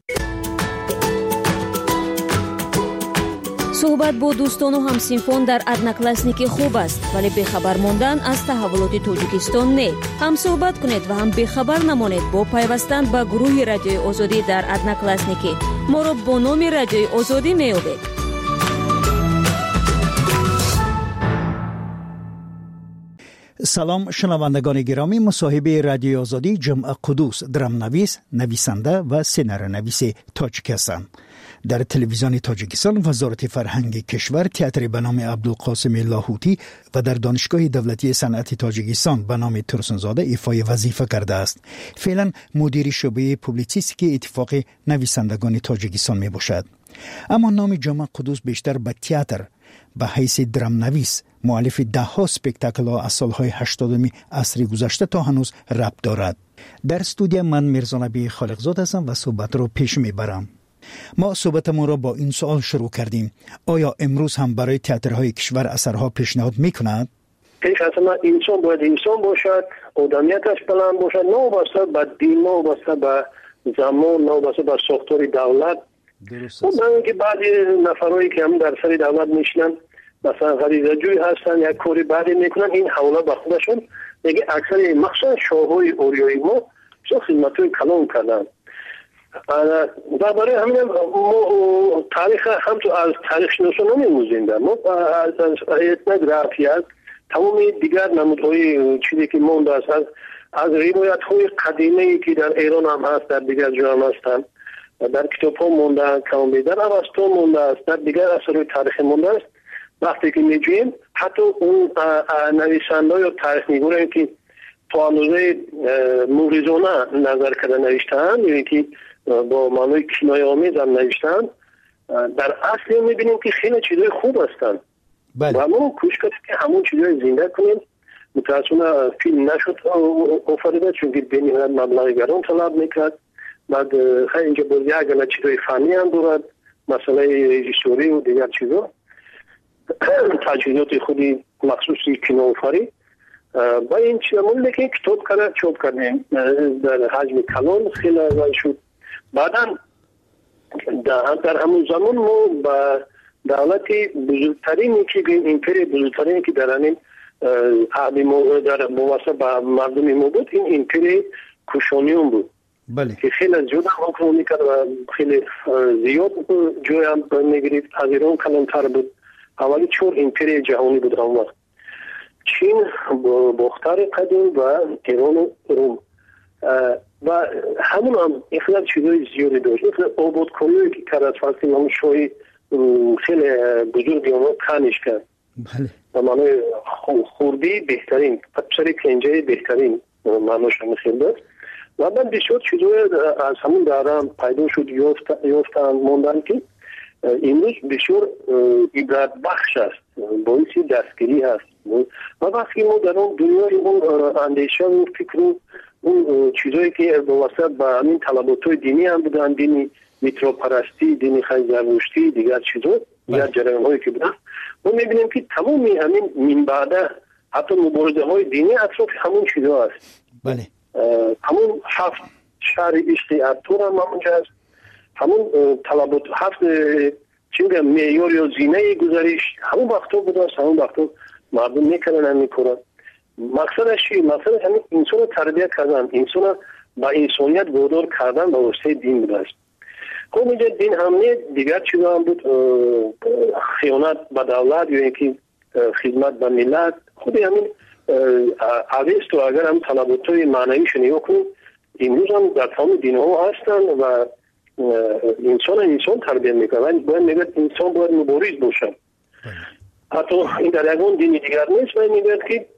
صحبت با دوستان و همسینفان در ادناکلاسنیکی خوب است، ولی بخبر ماندن از تحولات تاجیکستان نه. هم صحبت کنید و هم بخبر نمانید با پیوستن به گروه رادیوی آزادی در ادناکلاسنیکی. ما را با نام رادیوی آزادی میابید. سلام شنوندگان گرامی، مصاحبه رادیو آزادی جمعه قدوس درامنویس، نویسنده و سناریونویس تاجیکستان. در تلویزیون تاجیکستان وزارت فرهنگ کشور تئاتر به نام عبدالقاسم لاهوتی و در دانشگاه دولتی صنعت تاجیکستان به نام ترسنزاده ایفای وظیفه کرده است. فعلا مدیر شعبه پوبلیسیستی اتفاق نویسندگان تاجیکستان می باشد. اما نام جمعه قدوس بیشتر به تئاتر به حیث درامنویس مؤلف ده‌ها اسپکتاکل از سالهای 80 عصر گذشته تا هنوز ربط دارد. در استودیو من میرزا نبی خالقزاد هستم و صحبت را پیش میبرم. ما صحبتمون را با این سوال شروع کردیم: آیا امروز هم برای تئاترهای کشور اثرها پیشنهاد میکند؟ حتما انسان باید انسان باشد، آدمیتش بلند باشد، نه وابسته به دین، نه وابسته به زمان، نه وابسته به ساختار دولت. درست است. که بعضی نفرایی که هم در سر دولت میشنن مثلا غریزه جوی هستن، یک کاری بعدی میکنن، این حواله به خودشون میگه. اکثر مخصوصا شاههای اوریای ما چه خدمتوی کلام کردن. و برای همین ما تاریخ هم تو از تاریخ شناسان نمیموزیم. ما از etnografia تمام دیگر نمودهای چیزی که مونده است از روایت های قدیمی که در ایران هم هست، در دیگر جا هم هستند، در کتاب ها مونده است، کامل در اوستا مونده است، در دیگر اثرهای تاریخی مونده است. وقتی که میجویم حتی اون نویسنده یا تاریخ نگارانی که تا اندازه موریزانه نظر کرده نوشتن، یعنی که با معنای کنایه آمیز هم نوشتن، در اصل میبینیم که خیلی چیزای خوب هستن. بله. و ما کوشش کردیم که همون چیزای زنده کنیم. متاسفانه فیلم نشد آفریده چون که به نهایت مبلغ گران طلب میکرد. بعد خیلی اینجا باز یک چیزای فنی هم دارد، مسئله رژیسوری و دیگر چیزا، تجهیزات خودی مخصوصی کینوآفرینی. با این چیزمون که کتاب چاپ کردیم در حجم کلان خیلی ارزان شد. بعدا در همون زمان ما با دولت بزرگترینی که امپری بزرگترینی که در همین در مواسط با مردم ما بود، این امپری کوشانیون بود. بله. که خیلی زیاد حکم میکرد و خیلی زیاد جای هم میگرید. از ایران کلانتر بود. اولی 4 امپری جهانی بود اون وقت: چین، باختر قدیم و ایران و روم. و همون هم اخلاق چیزای زیادی داشت. اخلاق آبادکاری که کرد فلسطین همون شوی خیلی بزرگی اونو تنش کرد. بله. و معنی خوردی بهترین، پسر کنجه بهترین معناش هم خیلی داشت. و بعد بسیار چیزای از همون دارم پیدا شد یافتن موندن که امروز بسیار عبرت بخش است، باعث دستگیری هست. و وقتی ما در اون دنیای اون اندیشه و فکر و اون چیزایی که واسه با همین طلبات‌های دینی هم بودن، دینی میتروپرستی، دینی خیلی زرتشتی، دیگر چیزا، دیگر جریان‌هایی که بودن، ما می‌بینیم که تمامی همین من بعد حتی مبارزه‌های دینی اطراف همون چیزا است. بله. همون 7 شهر عشق ارطغرل هم همونجا است. همون طلبات 7 چی میگم معیار یا زینه گزارش همون وقتا بوده است. همون وقتا مردم میکنن همین کارا. مقصدش چی؟ مقصدش همین انسان رو تربیت کردن، انسان رو با انسانیت وادار کردن به واسطه دین بوده است. خب اینجا دین همه دیگر چیزا هم بود، خیانت به دولت یا اینکه خدمت به ملت. خود همین اویستو اگر هم طلبات‌های معنویش نگاه کنیم، امروز هم در تمام دین‌ها هستن و انسان تربیت میکنن. باید میگه انسان باید مبارز باشه. حتی این در یکون دینی دیگر نیست. و میگه که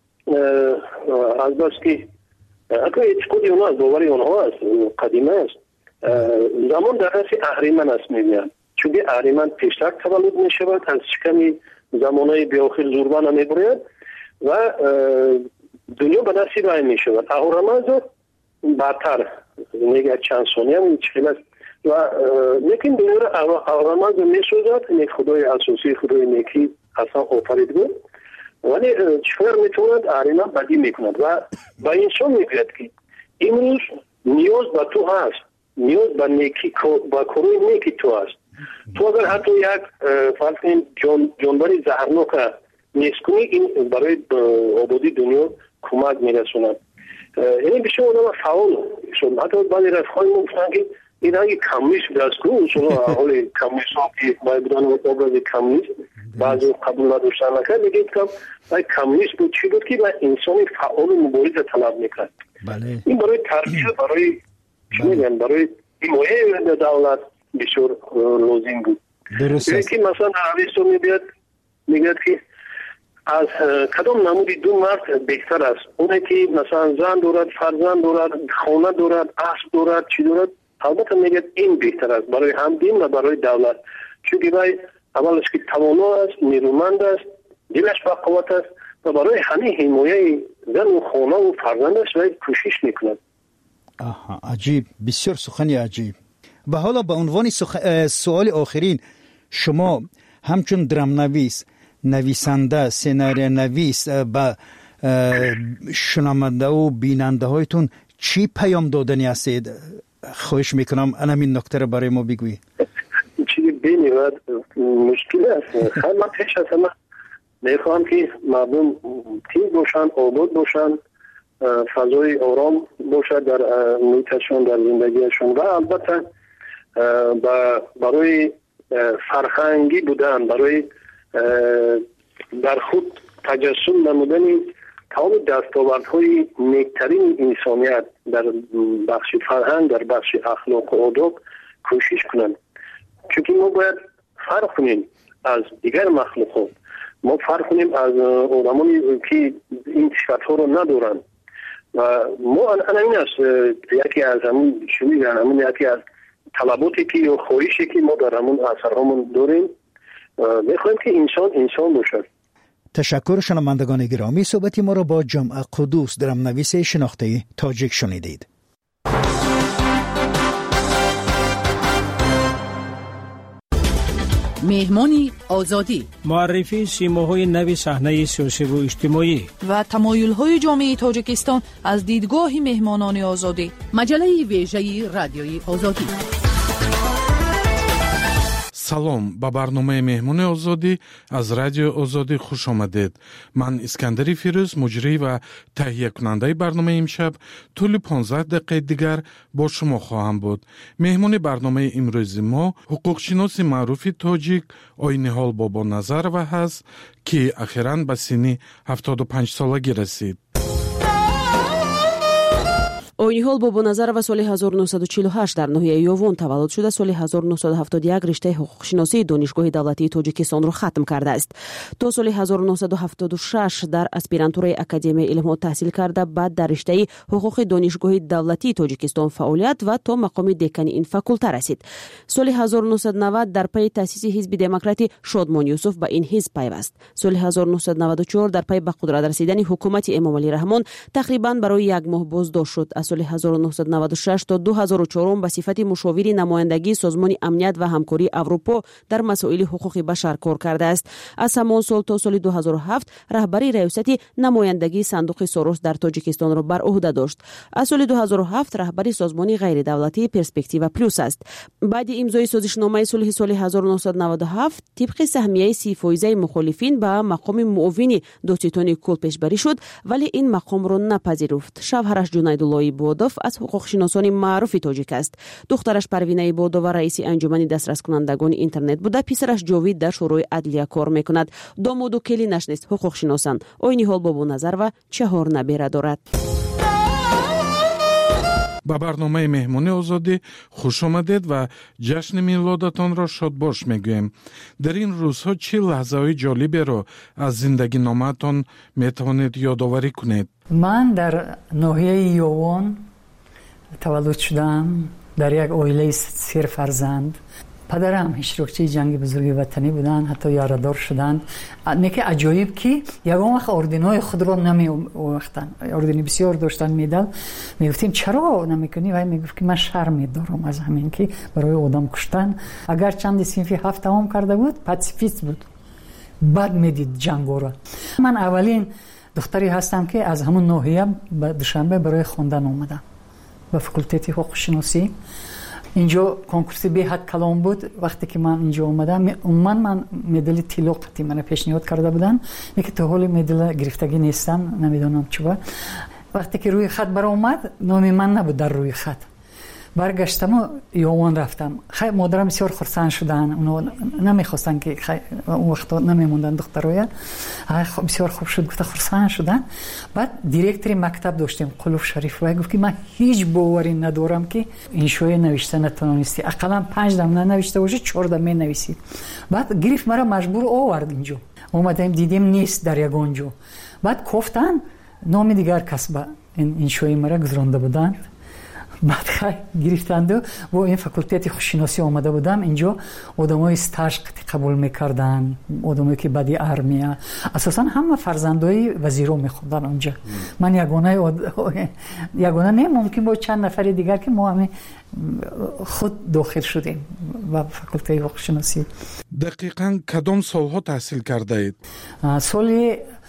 از بس که اگر اعتقادی اونها از باوری اونها است، قدیمه است، زمان در دست اهریمن است میگن. چون اهریمن پیشتر تولد میشود، از شکم زمانهای بیاخر زوربان میبرد و دنیا به دستی رای میشود. اهورامزد بعدتر میگه چند ثانیه هم چیز است و لیکن دنیا را اهورامزد میسازد. یک خدای اساسی، خدای نیکی اصلا آفرید بود، ولی چطور میتوند اهریمن بدی میکند و با انسان میگوید که امروز نیاز به تو هست، نیاز به نیکی، با کارهای نیکی تو هست. تو اگر حتی یک فرض جانوری زهرناک نیست کنی، این برای آبادی دنیا کمک میرسوند. یعنی بشه آدم فعال شد. حتی بعضی رفقای ما گفتن که این رنگ کمونیست دست کنه، اصلا حال کمونیست ها که باید بودن آبراز کمونیست بعضی قبول نداشتن نکرد، میگه که کمونیست بود چی بود که باید انسانی فعال و مبارز طلب میکرد. بله. این برای تربیت، برای چی میگن، برای حمایه دولت بسیار لازم بود. درست است. که مثلا اویستو میگه که از کدام نمودی 2 مرد بهتر است؟ اونه که مثلا زن دارد، فرزند دارد، خانه دارد، اسب دارد، چی دارد؟ البته میگه این بهتر است برای هم دین و برای دولت. چون که اولش که توانا است، نیرومند است، دلش با قوت است و برای همه حمایه زن و خانه و فرزندش و کوشش میکند. آها، عجیب، بسیار سخنی عجیب. و حالا به عنوان سوال آخرین، شما همچون درامنویس، نویسنده، سناریو نویس با شنونده و بیننده هایتون چی پیام دادنی هستید؟ خواهش میکنم همین نکته رو برای ما بگویید. چیزی بینید مشکل است. خیلی من پیش از همه میخوام که مردم تیز باشن، آباد باشن، فضای آرام باشد در محیطشون، در زندگیشون و البته برای فرهنگی بودن، برای در خود تجسم نمودن تمام دستاوردهای نیکترین انسانیت در بخش فرهنگ، در بخش اخلاق و آداب کوشش کنند. چون ما باید فرق کنیم از دیگر مخلوقات، ما فرق کنیم از آدمانی که این صفت‌ها رو ندارن و ما این است یکی از همون شمیدن، همون یکی از طلباتی که یا خواهشی که ما در همون اثرهامون داریم، میخوایم که انسان باشد. تشکر. شنوندگان گرامی، صحبتی ما را با جمعه قدوس، درامنویس شناخته تاجیک شنیدید. مهمانی آزادی، معرفی سیماهای نوی صحنه سیاسی و اجتماعی و تمایل‌های جامعه تاجیکستان از دیدگاه مهمانان آزادی. مجله ویژه رادیوی آزادی. салом ба барномаи меҳмони озодӣ аз радио озодӣ хуш омадед. ман искандари фирӯз муҷрӣ ва таҳиякунандаи барномаи имшаб тӯли 15 дақиқаи дигар бо шумо хоҳам буд. меҳмони барномаи имрӯзи мо ҳуқуқшиноси маъруфи тоҷик Ойниҳол Бобоназарова ҳаст, ки ахиран ба синни 75 солагӣ расид. Ойниҳол Бобоназарова соли 1948 дар ноҳияи Ёвон таваллуд шуда, соли 1971 риштаи ҳуқуқшиносии донишгоҳи давлатии Тоҷикистонро хатм кардааст. То соли 1976 дар аспирантураи Академияи илмҳо таҳсил карда, баъд дар риштаи ҳуқуқи донишгоҳи давлатии Тоҷикистон фаъолият ва то мақоми декани ин факулта расид. Соли 1990 дар пайи таъсиси ҳизби демократи Шодмон Юсуф ба ин ҳизб пайваст. Соли 1994 дар пайи ба қудрат расидани ҳукумати Эмомалӣ Раҳмон тақрибан барои як моҳ боздошт шуд. Аз соли 1996 то 2004 ба сифати мушовири намояндагии Созмони амният ва ҳамкории Аврупо дар масоили ҳуқуқи башар кор кардааст. Аз ҳамон сол то соли 2007 раҳбари раёсати намояндагии Сандуқи Сорос дар Тоҷикистонро бар уҳда дошт. Аз соли 2007 раҳбари созмони ғайридавлатии Перспектива Плюс аст. баъди имзои созишномаи сулҳи соли 1997 тибқи саҳмияи 30% мухолифин ба мақоми муовини додситони кул пешбарӣ шуд, вале ин мақомро напазируфт. Шавҳараш Ҷунайдуллои Бодов аз ҳуқуқшиносони маъруфи тоҷик аст. духтараш Парвина Ибодова раиси анҷумани дастраскунандагони интернет буда, писараш Ҷовид дар шӯрои адлия кор мекунад. домоду келинаш нест ҳуқуқшиносанд. Ойниҳол Бобоназарова 4 набера дорад. ба барномаи меҳмони озодӣ хуш омадед ва ҷашни милодатонро шодбош мегӯем. дар ин рӯзҳо чӣ лаҳзаҳои ҷолиберо аз зиндагиномаатон метавонед ёдоварӣ кунед? ман дар ноҳияи Ёвон таваллуд шудам, дар як оилаи сер фарзанд. падарам иштирокчии ҷанги бузурги ватанӣ буданд, ҳатто ярадор шуданд. неки аҷоиб ки ягон вақт орденҳои худро намеовахтанд. ордени бисёр доштанд, медал. мегуфтем чаро намекунӣ? вай мегуфт ки ман шарм медорам аз ҳамин ки барои одам куштан. агар чанди синфи 7 тамом карда буд, пацифист буд, бад медид ҷангоро. ман аввалин духтаре ҳастам ки аз ҳамун ноҳия ба Душанбе барои хондан омадам ба факултети ҳуқуқшиносӣ. инҷо конкурси беҳад калон буд. вақте ки ман инҷо омадам, умуман ман медали тилоқати мана пешниҳод карда буданд, неки то ҳоли медала гирифтагӣ нестам, намедонам чиба. вақте ки рӯи хат баромад, номи ман набуд дар рӯи хат. баргаштаму Ёвон рафтам. модарам бисёр хурсанд шуданд. намехостанд ки он вақто намемонданд духтароя. бисёр хуб шуд, гуфта хурсанд шуданд. баъд директори мактаб доштем, Қулуф Шарифова, гуфт ки ман ҳеҷ боварӣ надорам ки иншоя навишта натавонисти. ақаллан 5 дам нанавишта боши, 4 дам менависӣ. баъд гирифт мара маҷбур овард инҷо. омадем дидем нест дар ягон ҷо. баъд кофтан номи дигар кас ба иншои мара гузронда буданд. баъд гирифтанду бо ин факултети хушиносӣ омада будам. инҷо одамои стаж қабул мекарданд, одамое ки баъди армия. асосан ҳама фарзандои вазиро мехондан онҷа. ман ягона не, мумкин бо чанд нафари дигар ки мо ҳами худ дохил шудем ба факултаи ҳуқуқшиносӣ. дақиқан кадом солҳо таҳсил кардаед? соли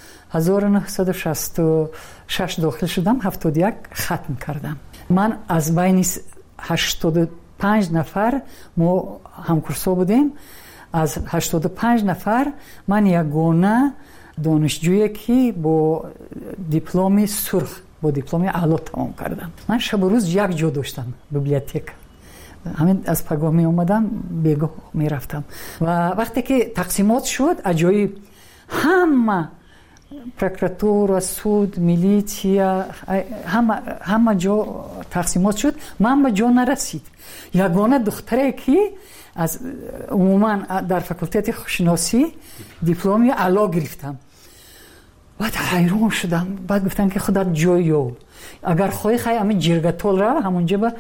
1966 дохил шудам, 71 хатм кардам. ман аз байни 85 нафар мо ҳамкурсо будем. аз 85 нафар ман ягона донишҷӯе ки бо дипломи сурх, бо дипломи аъло тамом кардам. ман шабу рӯз як ҷо доштам, библиотека. ҳамин аз пагоҳ меомадам, бегоҳ мерафтам. ва вақте ки тақсимот шуд, аҷоиб ҳама прокуратура, суд, милитсия, ҳама ҷо тақсимот шуд. ман ба ҷо нарасид. ягона духтаре ки аз умуман дар факултети хушиносӣ дипломи аъло гирифтам. баъд ҳайрон шудам. баъд гуфтам ки худат ҷой ёв, агар хоҳӣ хай ҳамин ҷиргатол рав ҳамунҷа ба.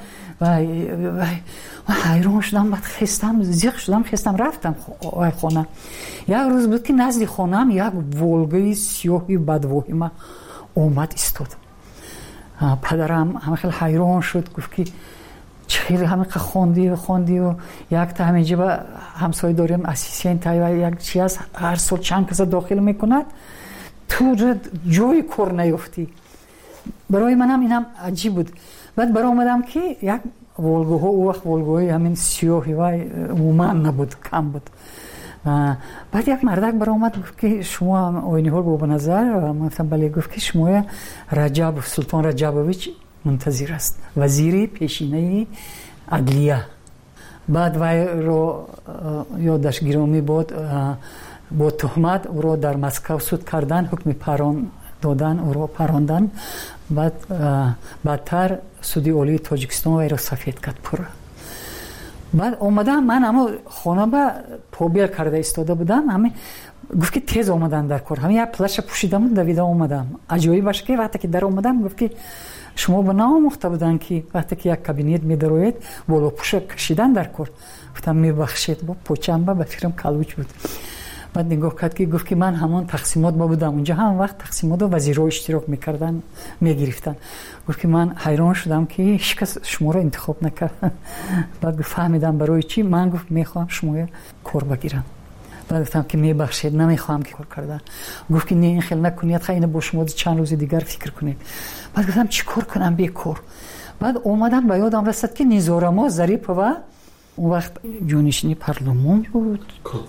ҳайрон шудам. баъд хестам, зиқ шудам, хестам, рафтам хона. як рӯз буд ки назди хонаам як волгаи сиёҳи бадвоҳима омад истод. падарам ҳамахел ҳайрон шуд, гуфт ки чӣ хеле ҳамиқа хондию. якта ҳаминҷа ба ҳамсоя дорем, ассистента як чи аст, ҳар сол чанд каса дохил мекунад, ту ҷои кор наёфтӣ. барои манам инам аҷиб буд. баъд баромадам ки як волгоҳо у вақт волгоҳои ҳамин сиёҳи вай умуман набуд, кам буд. баъд як мардак баромад гуфт ки шумо Ойниҳол Бобаназар? Ман гуфтам бале. Гуфт ки шумо Раҷабов, Султон Раҷабович мунтазир аст, вазири пешинаи адлия. баъд вайро ёдаш гиромӣ бод, бо тӯҳмат ӯро дар Москав суд кардан, ҳукми парон додан, ӯро парондан. баъд баъдтар суди олии Тоҷикистон вайро сафед кард пурра. баъд омадам, ман ҳамо хона ба побел карда истода будам. ҳамин гуфт ки тез омадан дар кор. ҳамин як плаша пӯшидам, давида омадам. аҷоибаш ки вақте ки дар омадам гуфт ки шумо ба наомӯхта будан ки вақте ки як кабинет медароед болопӯша кашидан дар кор. гуфтам мебахшед, бо почам ба фикрам калуч буд. баъд нигоҳ кард ки гуфт ки ман ҳамон тақсимот ба будам. унҷа ҳам вақт тақсимотро вазирҳо иштирок мекардан, мегирифтан. гуфт ки ман ҳайрон шудам ки ҳеҷ кас шуморо интихоб накард. баъд гуфт фаҳмидам барои чӣ. ман гуфт мехоҳам шумо кор багирам. баъд гуфтам ки мебахшед, намехоҳам ки кор кардан. гуфт ки не, ин хел накунед, хайна бо шумо чанд рӯзи дигар фикр кунед. баъд гуфтам чӣ кор кунам бекор. баъд омадам, ба ёдам расад ки Низорамо Зарипова он вақт ҷонишини парлумон буд,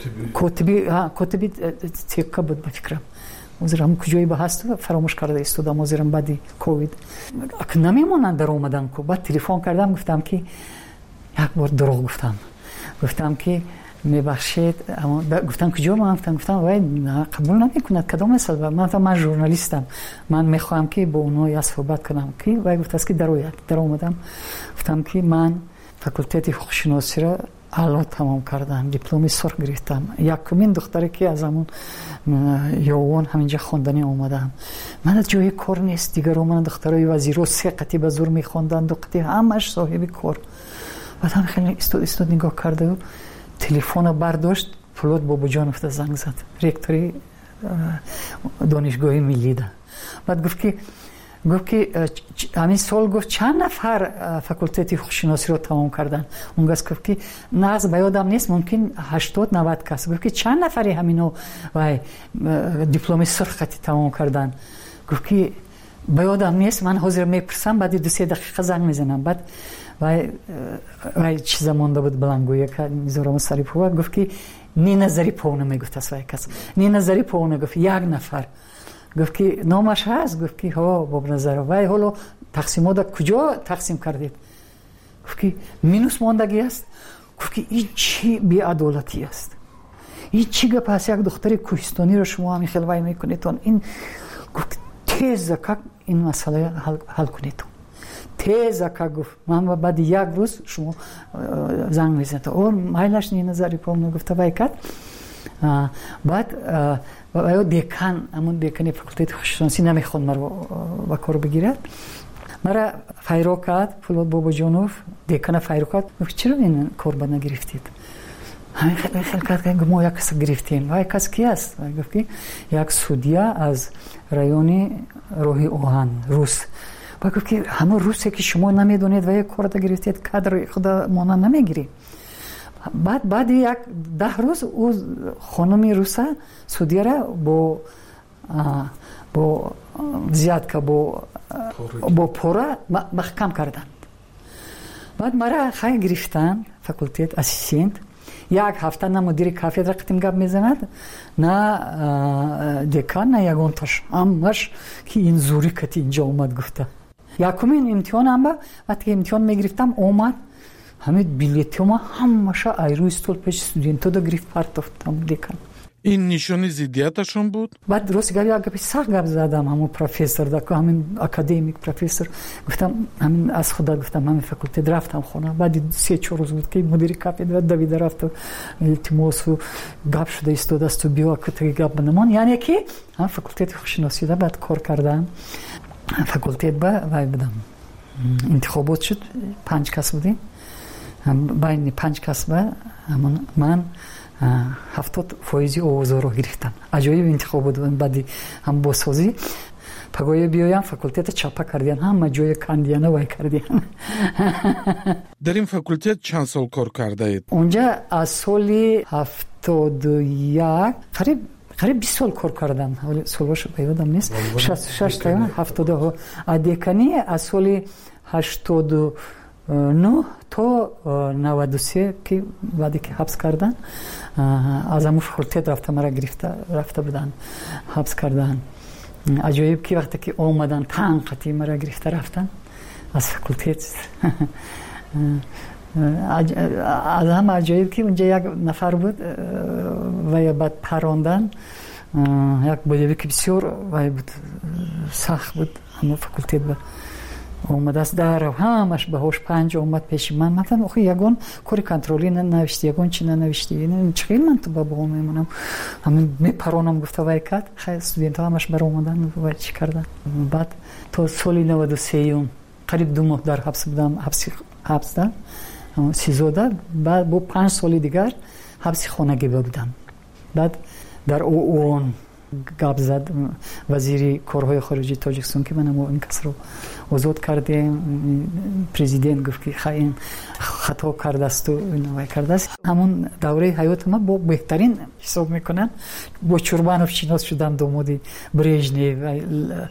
котиби тепка буд ба фикрам. ҳозирам куҷои ба ҳаст фаромӯш карда истодам. ҳозирам баъди ковид намемонанд дар омадан ку. баъд телефон кардам, гуфтам ки як бор дурӯғ гуфтам ки мебахшед. гуфтам куҷо? ман гуфтам вай қабул намекунад. кадом масъала? ман журналистам, ман мехоҳам ки бо онҳо як суҳбат кунам. ки вай гуфтааст ки дарояд. дар омадам, гуфтам ки ман факултети ҳуқуқшиносиро аъло тамом кардам, дипломи сурх гирифтам. якумин духтаре ки аз ҳамон ёвон ҳаминҷа хонданӣ омадам. ман аз ҷои кор нест. дигаро ман духтарои вазиро се қати ба зур мехонданд, ду қати ҳамаш соҳиби кор. баъд ҳам хеле истод нигоҳ карда, телефонро бардошт. Фулод Бобоҷоновда занг зад, ректори донишгоҳи миллида. баъд гуфт ки ҳамин сол гуфт чанд нафар факултети ҳуқуқшиносиро тамом кардан. он гас гуфт ки нағз ба ёдам нест, мумкин 80-90 кас. гуфт ки чанд нафари ҳамино вай дипломи сурх хати тамом кардан. гуфт ки ба ёдам нест, ман ҳозир мепурсам, баъди 2-3 дақиқа занг мезанам. баъд вай чиза монда буд баландгӯя Низорамо Зарипова. гуфт ки Нина Зариповна мегуфтаст вай кас. Нина Зариповна гуфт як нафар. гуфт ки номаш ҳаст? гуфт ки ҳо Бобназаров. вай ҳоло тақсимота куҷо тақсим кардед? гуфт ки минус мондагӣ аст. гуфт ки ин чӣ беадолатӣ аст? ин чӣ гап аст? як духтари кӯҳистониро шумо ҳамин хел вай мекунедтон. ин гуфт теза как ин масъала ҳал кунедтон. теза как гуфт. ман баъди як рӯз шумо занг мезанед. майлаш Нина Зариповна гуфта вай кард. баъд декан, ҳамон декани факултети ҳуқуқшиносӣ намехонд маро ба кор бигирад. мара файро кард Фулод Бобоҷонов, декана файро кард. гуфт чиро ин кор ба нагирифтед? ҳамин хел кард. мо як каса гирифтем. вай кас ки аст? гуфт ки як судя аз райони роҳи оҳан, рус. ба гуфт ки ҳамон русе ки шумо намедонед ва як корда гирифтед, кадри худа мона намегирӣ. баъди як 10 рӯз ӯ хонуми руса судяра бо зиядка бо пора маҳкам карданд. баъд мара хай гирифтан факултет ассистент. як ҳафта на мудири кафедра қитим гап мезанад, на декан, на ягонташ. ҳамаш ки ин зӯрӣ кати инҷа омад гуфта. якумин имтиҳонам ба вақте ки имтиҳон мегирифтам омад. ҳамин билетима ҳамаша айрӯи стол пеши студентодо гирифт партофтам декан. ин нишони зиддияташон буд? баъд рости гап як гапи сахт гап задам ҳамон профессор, ҳамин академик профессор. гуфтам ҳамин аз худа гуфтам ҳамин факултет рафтам хона. баъди 3-4 рӯз буд ки мудири кафедра давида рафту илтимосу гап шуда истодасту биё кутаги гап банамон. яъне ки ҳам факултети ҳуқуқшиносида баъд кор кардам. факултет ба вай будам. интихобот шуд, 5 кас будем. байни 5 кас ба ман 70% овозоро гирифтам. аҷоиб интихобот буд. баъди ҳам босозӣ пагоя биёям факултета чапа кардиан, ҳама ҷоя кандиана вай кардиан. дар ин факултет чанд сол кор кардаед? онҷа аз соли 71 қариб 20 сол кор кардам. солҳош ба ёдам нест. 66 та 70. а декани аз соли 89 تو 93 که بعدی که حبس کردن از همون فکولتت رفته بودن حبس کردن. عجایب که وقتی که اومدن تنقیتی مرا گرفته رفتن از فکولتت. از هم عجایب که اونجا یک نفر بود و بعد پراندن یک بودی که بسیار بود سخت بود. همون فکولتت بود اومد از در همش به هوش 5 اومد پیش من. مثلا آخه یگون کاری کنترلی ننوشتی، یگون چی ننوشتی، چقدر من تو بابا میمونم همین میپرونم. گفته وای کات خیلی استودنت ها همش بر اومدن و چی کردن. بعد تو سالی 93 قریب 2 ماه در حبس بودم، حبس دادن 13. بعد با 5 سال دیگر حبس خانگی بودم. بعد در اون گپ زد وزیر کارهای خارجی تاجیکستان که من این کس رو آزاد کردیم. پرزیدنت گفت که خیلی خطا کرده است و اینو کرده است. همون دوره حیات ما با بهترین حساب میکنن. با چوربانوف شناس شدم، دامادی برژنیو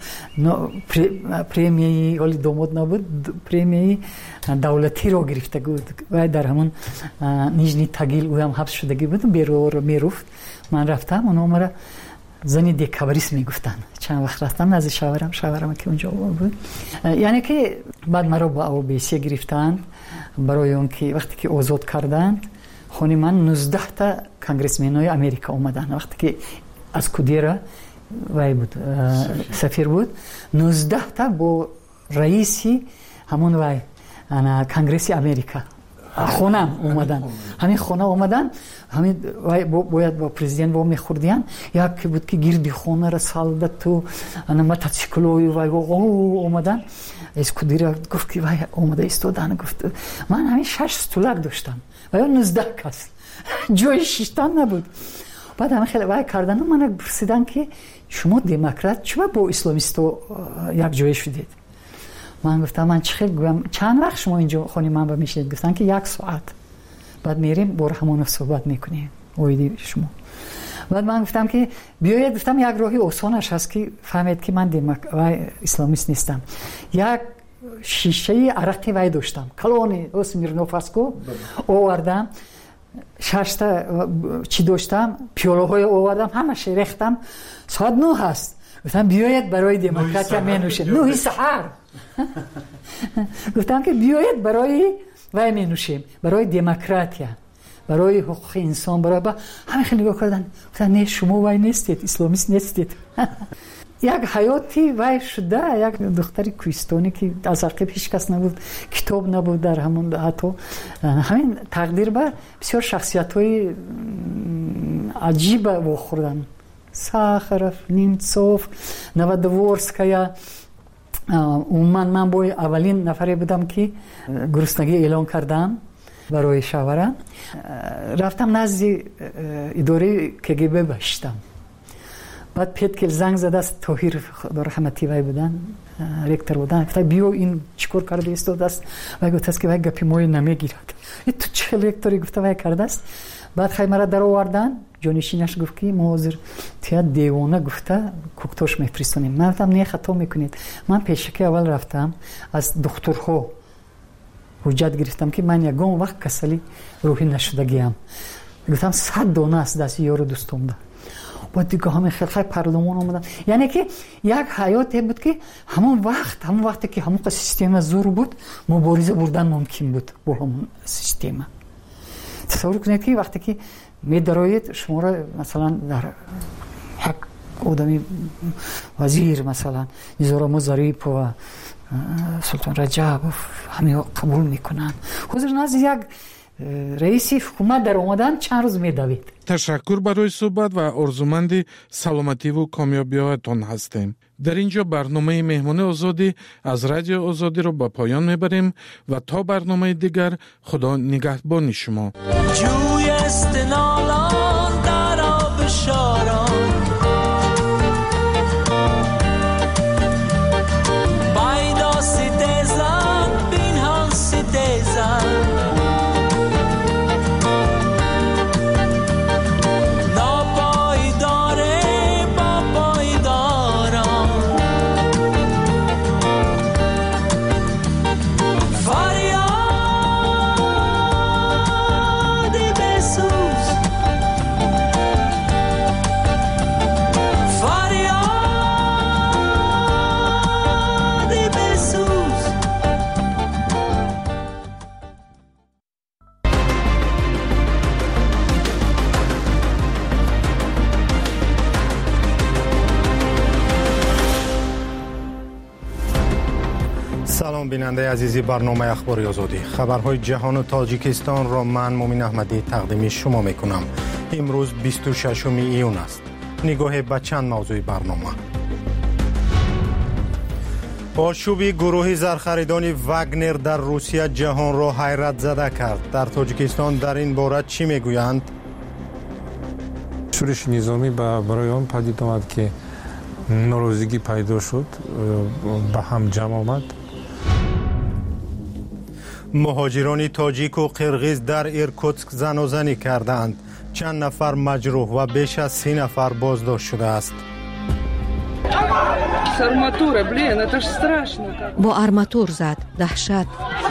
پریمیه ولی داماد نبود، پریمیه دولتی رو گرفته بود و در همون نیژنی تاگیل او هم حبس شدگی بود. بیرو میرفت، من رفتم اونها مرا زنی دکابریس میگفتن. چند وقت رفتم نزد شاورم که اونجا بود. یعنی که بعد مرا با اوبیسی گرفتند برای اون که وقتی که آزاد کردند خونی من 19 تا کنگرسمنای امریکا اومدن. وقتی که از کودیرا وای بود سفیر بود، 19 تا با رئیسی همون وای انا کنگرس امریکا خونم اومدن. همین خونه اومدن، همین باید با پرزیدنت با میخوردیان. یک بود که گیردی خونه را سالدت تو انا موتورسیکلوی اومدن. از کودیرا گفت که وای اومده استودن. گفت من همین 6 استولک داشتم و یا 19 کس جای شیشتان نبود. بعد همه خیلی وای کردن. من پرسیدن که شما دموکرات چرا با اسلامیستو یک جای شدید؟ من گفتم من چند وقت شما اینجا خونی من با میشید؟ گفتن که 1 ساعت. بعد میریم با رحمانوف صحبت میکنیم اویدی شما. بعد من گفتم که بیاید، گفتم یک راهی آسانش هست که فهمید که من اسلامیست نیستم. یک شیشه عرقی وای داشتم، کلونی اسمیرنوفاسکو آوردم، 6 تا چی داشتم، پیاله های آوردم، همش ریختم. ساعت 9 هست. گفتم بیاید برای دموکراتیا می نوشیم. 9 سحر. گفتم که بیاید برای وای می نوشیم، برای دموکراتیا، برای حقوق انسان، برای همه خیلی نگاه کردن. گفتن نه شما وای نیستید، اسلامیست نیستید. یک حیاتی وای شده. یک دختری کوهستانی که از عقب هیچ کس نبود، کتاب نبود در همون حتی همین تقدیر به بسیار شخصیت‌های عجیب واخوردن. ساخرف، نیمتسوف، نوادورسکایا. من با اولین نفری بودم که گرسنگی اعلان کردم برای شاوره. رفتم نزد اداره کگب باشتم. بعد پیت زنگ زد است طاهر رحمتی وای بودن، رکتر بودن. گفت بیو این چیکار کرده است دست و گفت است که وای گپی موی نمیگیرد. تو چه رکتری گفت وای کرده است. بعد خیلی مرا در آوردن. جانشینش گفت که ما حاضر تیا دیوانه گفته کوکتوش میفرستونیم. من گفتم نه خطا میکنید. من پیشکی اول رفتم از دکترها حجت گرفتم که من یگان وقت کسلی روحی نشدگیم. گفتم 100 دانه است دست یارو دوستم ده. بعد دیگه همه خیلی پرلمان آمدن. یعنی که یک حیات بود که همون وقتی که همون سیستم زور بود مبارزه بردن ممکن بود با همون سیستم. تصور کنید که وقتی که می دراید شما را مثلا در یک آدمی وزیر مثلا نظام ظریف و سلطان رجب همه قبول میکنن. حضور نزد یک رئیس حکومت در اومدن چند روز میدوید. تشکر برای صحبت و آرزومند سلامتی و کامیابی‌هایتان هستیم. در اینجا برنامه مهمان آزادی از رادیو آزادی رو به پایان میبریم و تا برنامه دیگر خدا نگهبان شما. جوی استنالان در آب شاران بایدا سیدزن بینهان سیدزن فریاد سلام بیننده عزیزی برنامه اخباری آزادی. خبرهای جهان و تاجیکستان را من مومن احمدی تقدیم شما میکنم. امروز 26 ایون است. نگاه به چند موضوع برنامه. آشوب گروه زرخریدان واگنر در روسیه جهان را حیرت زده کرد. در تاجیکستان در این باره چی میگویند؟ شورش نظامی برای آن پدید آمد که ناراضگی پیدا شد، به هم جمع آمد. مهاجران تاجیک و قرغیز در ایرکوتسک زنازنی کردند. چند نفر مجروح و بیش از 30 نفر بازداشت شده است. با ارماتور زد. دهشت.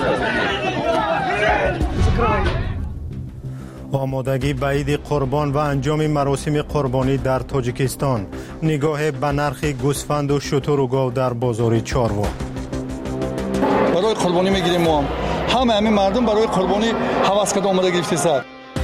آمادگی به عید قربان و انجام مراسم قربانی در تاجیکستان. نگاه به نرخ گوسفند و شتر و گاو در بازار چاروا. برای قربانی میگیریم ما همه مردم برای قربانی هوس کرده آماده گرفته سر.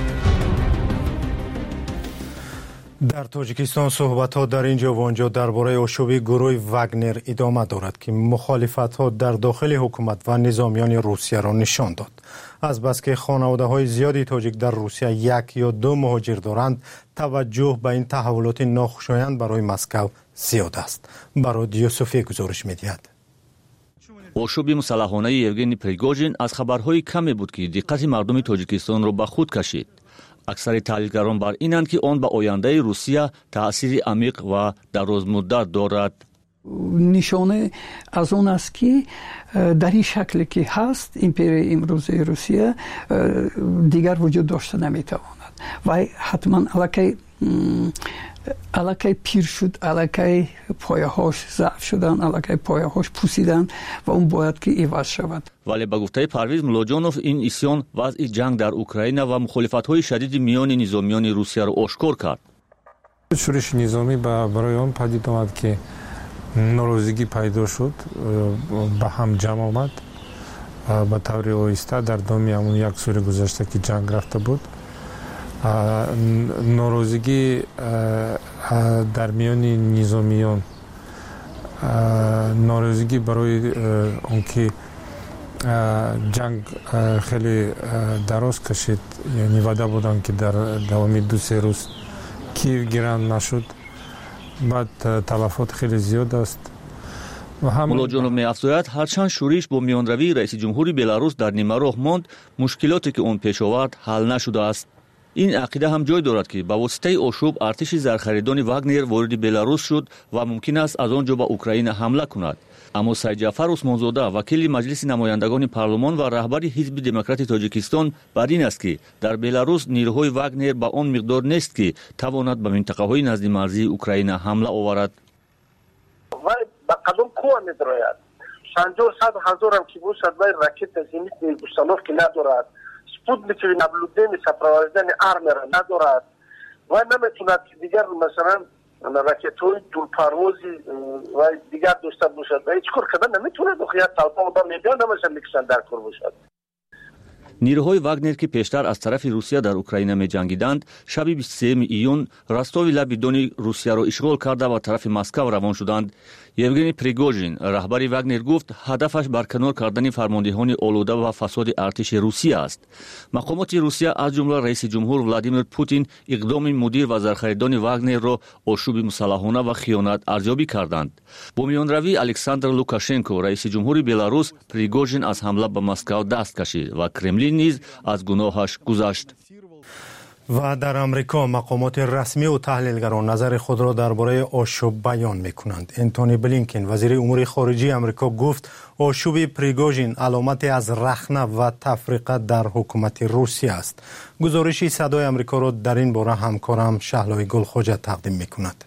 در تاجیکستان صحبت‌ها در اینجا و آنجا درباره آشوب گروه واگنر ادامه دارد که مخالفت‌ها در داخل حکومت و نظامیان روسیه را نشان داد. از بس که خانواده‌های زیادی تاجیک در روسیه 1 یا 2 مهاجر دارند، توجه به این تحولات ناخوشایند برای مسکو زیاد است. برای یوسفی گزارش می‌دهد. آشوب مسلحانه یوگنی پریگوژین از خبرهای کمی بود که دقت مردم تاجیکستان را به خود کشید. اکثر تحلیلگران بر اینند که آن به آینده روسیه تأثیر عمیق و درازمدت دارد. نشانه از اون است که در این شکلی که هست امپرای امروزی روسیه دیگر وجود داشته نمیتواند و حتما علاقه پیر شد، علاقه پایه‌هاش ضعف شدن، علاقه پایه‌هاش پوسیدن و اون باید که عوض شود. ولی به گفته پرویز ملاجانوف این اسیان وضع جنگ در اوکراین و مخالفت‌های شدید میان نظامیان روسیه را آشکار کرد. شورش نظامی برای آن پدید آمد که ناراضگی پیدا شد، به هم جمع آمد به طور آهسته در دامی همون 1 سال گذشته که جنگ رفته بود. ناراضگی در میان نظامیان، ناراضگی برای آنکه جنگ خیلی دراز کشید، یعنی وعده بودن که در دوامی 2-3 روز کیو گیرند نشد، بعد تلفات خیلی زیاد است. ملاجانوف می‌افزاید هرچند شورش با میانروی رئیس جمهوری بلاروس در نیمه راه ماند، مشکلاتی که اون پیش آورد حل نشده است. این عقیده هم جای دارد که با واسطه آشوب ارتش زرخریدان واگنر وارد بلاروس شد و ممکن است از آنجا به اوکراین حمله کند. اما سید جعفر عثمانزاده وکیل مجلس نمایندگان پارلمان و رهبر حزب دموکرات تاجیکستان بر این است که در بلاروس نیروهای واگنر با آن مقدار نیست که تواند به منطقه‌های نزد مرزی اوکراین حمله آورد. و با قدم کوه می‌دراید. 50-100 هزار هم که باشد و راکت زمینی گوستانوف که ندارد. سپوتنیک نبلودنی سپروازدن آرمی را ندارد و نمیتوند که دیگر مثلا راکت‌های دور پروازی و دیگر داشته باشد و هیچ کار کردن نمیتوند و خیلی طالبان با میبیان نمیشن میکشن در کار باشد. نیروهای واگنر که پیشتر از طرف روسیه در اوکراین می جنگیدند، شب 23 ایون راستاوی لب دون روسیه را اشغال کرده و طرف مسکو روان شدند. یوگنی پریگوژین رهبر واگنر گفت هدفش برکنار کردن فرماندهان آلوده و فساد ارتش روسیه است. مقامات روسیه از جمله رئیس جمهور ولادیمیر پوتین اقدام مدیر و زرخریدان واگنر را آشوب مسلحانه و خیانت ارزیابی کردند. با میانروی الکساندر لوکاشنکو رئیس جمهور بلاروس، پریگوژین از حمله به مسکو دست کشید و کرملین نیز از گناهش گذشت. و در امریکا مقامات رسمی و تحلیلگران نظر خود را درباره آشوب بیان می‌کنند. انتونی بلینکن وزیر امور خارجه امریکا گفت آشوب پریگوژین علامتی از رخنه و تفرقه در حکومت روسیه است. گزارشی صدای امریکا را در این باره همکارم شهلای گلخوجه تقدیم می‌کند.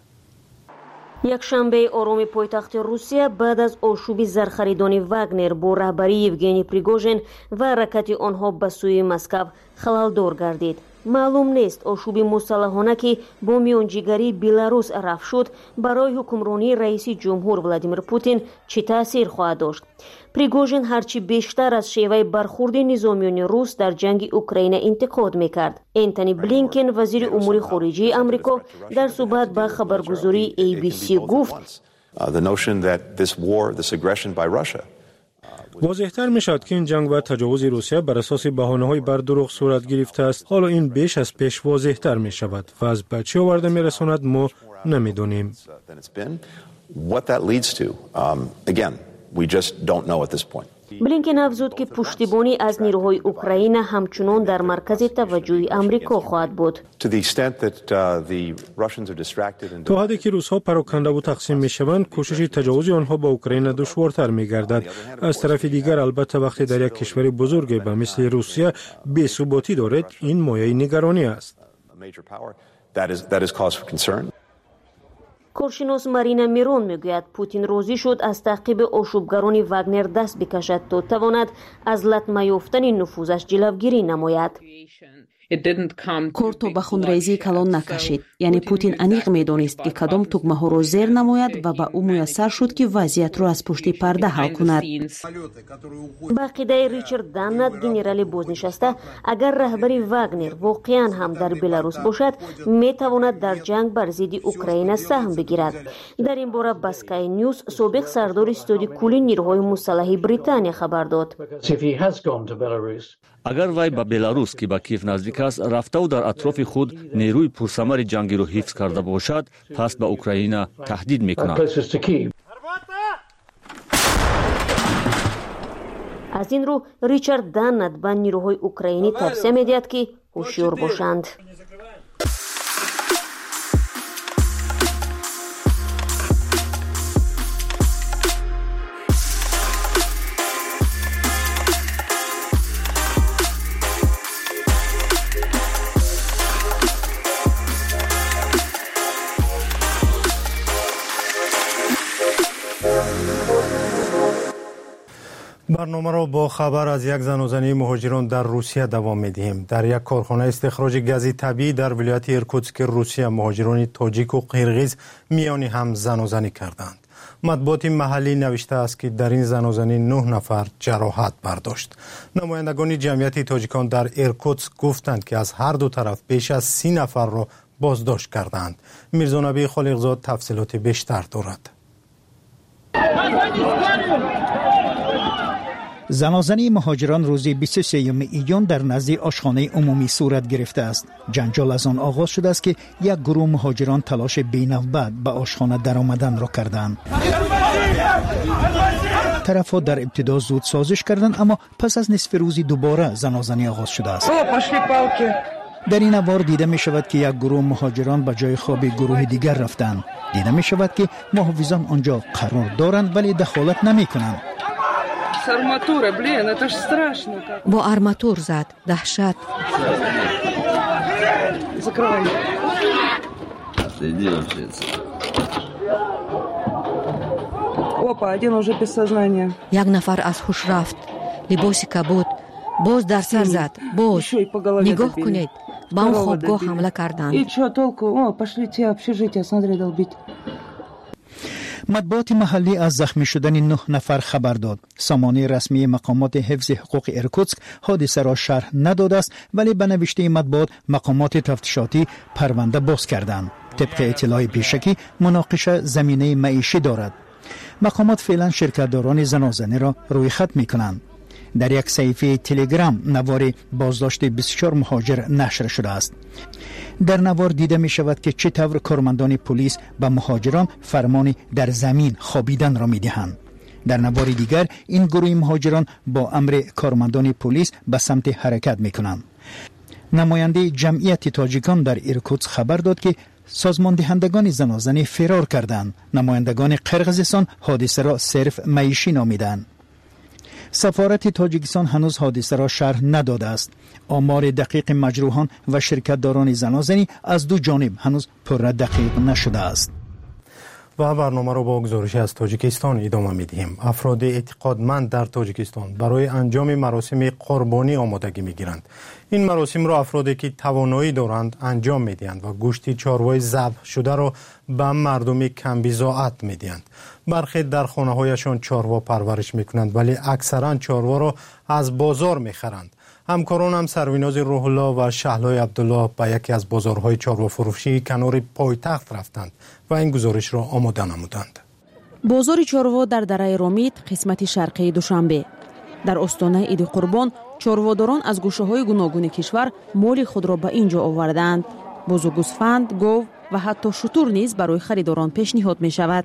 якшанбе ороми пойтахти русия баъд аз ошуби зархаридони вагнер бо раҳбарии евгений пригожин ва ҳаракати онҳо ба сӯи москав халалдор гардид. маълум нест ошуби мусаллаҳона ки бо миёнҷигарии беларус рафт шуд барои ҳукмронии раиси ҷумҳур владимир путин чӣ таъсир хоҳад дошт. пригожин ҳарчи бештар аз шеваи бархурди низомиёни рус дар ҷанги украина интиқод мекард. энтони блинкен вазири умури хориҷии амрико дар суҳбат ба хабаргузории abc гуфт واضح‌تر می‌شود که این جنگ و تجاوز روسیه بر اساس بهانه‌های بر دروغ صورت گرفته است. حالا این بیش از پیش واضح‌تر می‌شود و از به چه آورده می‌رساند ما نمی‌دانیم. بلینکن افزود که پشتیبانی از نیروهای اوکراین همچنان در مرکز توجه آمریکا خواهد بود. تا حدی که روس‌ها پراکنده و تقسیم می‌شوند، کوشش تجاوز آنها به اوکراین دشوارتر می‌گردد. از طرف دیگر البته وقتی در یک کشور بزرگ به مثل روسیه بی‌ثباتی دارد، این مایه نگرانی است. کارشناس مارینا میرون میگوید پوتین راضی شد از تعقیب آشوبگران واگنر دست بکشد تا تواند از لطمه یافتن نفوذش جلوگیری نماید. کار تا به خونریزی کلان نکشید. یعنی پوتین انیق میدانست که کدام تگمه را زیر نماید و به او میسر شد که وضعیت را از پشت پرده حل کند. با عقیده ریچارد دانت گنرال بازنشسته، اگر رهبری واگنر واقعا هم در بلاروس باشد میتواند در جنگ بر ضد اوکراین سهم بگیرد. در این باره با اسکای نیوز سابق سردار استادی کلی نیروهای مسلح بریتانیا خبر داد. اگر وی به بلاروس که به کیف نزدیک است رفته و در اطراف خود نیروی پرثمر جنگی را حفظ کرده باشد، پس به اوکراین تهدید میکند. از این رو ریچارد دانت به نیروهای اوکراینی توصیه میدهد که هوشیار باشند. برنامه را با خبر از یک زن و زنی مهاجران در روسیه دوام می‌دهیم. در یک کارخانه استخراج گاز طبیعی در ولایت ایرکوتسک روسیه مهاجران تاجیک و قرغیز میانی هم زن و زنی کردند. مطبوعات محلی نوشته است که در این زن و زنی 9 نفر جراحت برداشت. نمایندگان جمعیت تاجیکان در ایرکوتسک گفتند که از هر دو طرف بیش از 30 نفر را بازداشت کردند. میرزا نبی خالقزاد تفصیلات بیشتر دارد. زنازنی مهاجران روز 23 ایون در نزد آشخانه عمومی صورت گرفته است. جنجال از آن آغاز شده است که یک گروه مهاجران تلاش بی‌نوبت به آشخانه درآمدن را کردند. طرف‌ها در ابتدا زود سازش کردند، اما پس از نصف روزی دوباره زنازنی آغاز شده است. در این اوار دیده می شود که یک گروه مهاجران به جای خواب گروه دیگر رفتند. دیده می شود که محافظان آنجا قرار دارند ولی دخالت نمی کنند. با ارماتور زد. دهشت. یک نفر از هوش رفت. لباسی کبود. باز در سر زد. باز نگاه کنید. با اون خوابگاه حمله کردند. مطبوعات محلی از زخمی شدن 9 نفر خبر داد. سامانه رسمی مقامات حفظ حقوق ایرکوتسک حادثه را شرح نداده است، ولی به نوشته مطبوعات مقامات تفتیشاتی پرونده باز کردند. طبق اطلاع پیشکی مناقشه زمینه معیشی دارد. مقامات فعلا شرکتداران زنازنی را روی خط می کنند. در یک صفحه تلگرام نوار بازداشت 24 مهاجر نشر شده است. در نوار دیده می شود که چطور کارمندان پلیس به مهاجران فرمان در زمین خوابیدن را می دهند. در نوار دیگر این گروه مهاجران با امر کارمندان پلیس به سمت حرکت می کنند. نماینده جمعیت تاجیکان در ایرکوتسک خبر داد که سازمان دهندگان زنازنی فرار کردند. نمایندگان قرقیزستان حادثه را صرف معیشی نامیدند. سفارت تاجیکستان هنوز حادثه را شرح نداده است. آمار دقیق مجروحان و شرکتداران زنازنی از دو جانب هنوز پر دقیق نشده است. و برنامه را با گزارش از تاجیکستان ادامه می‌دهیم. افراد اعتقادمند در تاجیکستان برای انجام مراسم قربانی آمادگی می‌گیرند. این مراسم را افرادی که توانایی دارند انجام می‌دهند و گوشت چاروای ذبح شده را به مردم کم بضاعت می‌دهند. برخی در خانه‌هایشان چاروا پرورش می‌کنند ولی اکثرا چاروا را از بازار می‌خرند. همکاران هم سروناز روح الله و شهلای عبدالله به یکی از بازارهای چاروا فروشی کنار پایتخت رفتند و این گزارش را آماده نمودند. بازار چاروا در دره رامید قسمت شرقی دوشنبه. در استانه عید قربان چارواداران از گوشه‌های گوناگون کشور مال خود را به اینجا آوردند. بز و گوسفند، گاو و حتی شتر نیز برای خریداران پیشنهاد می شود.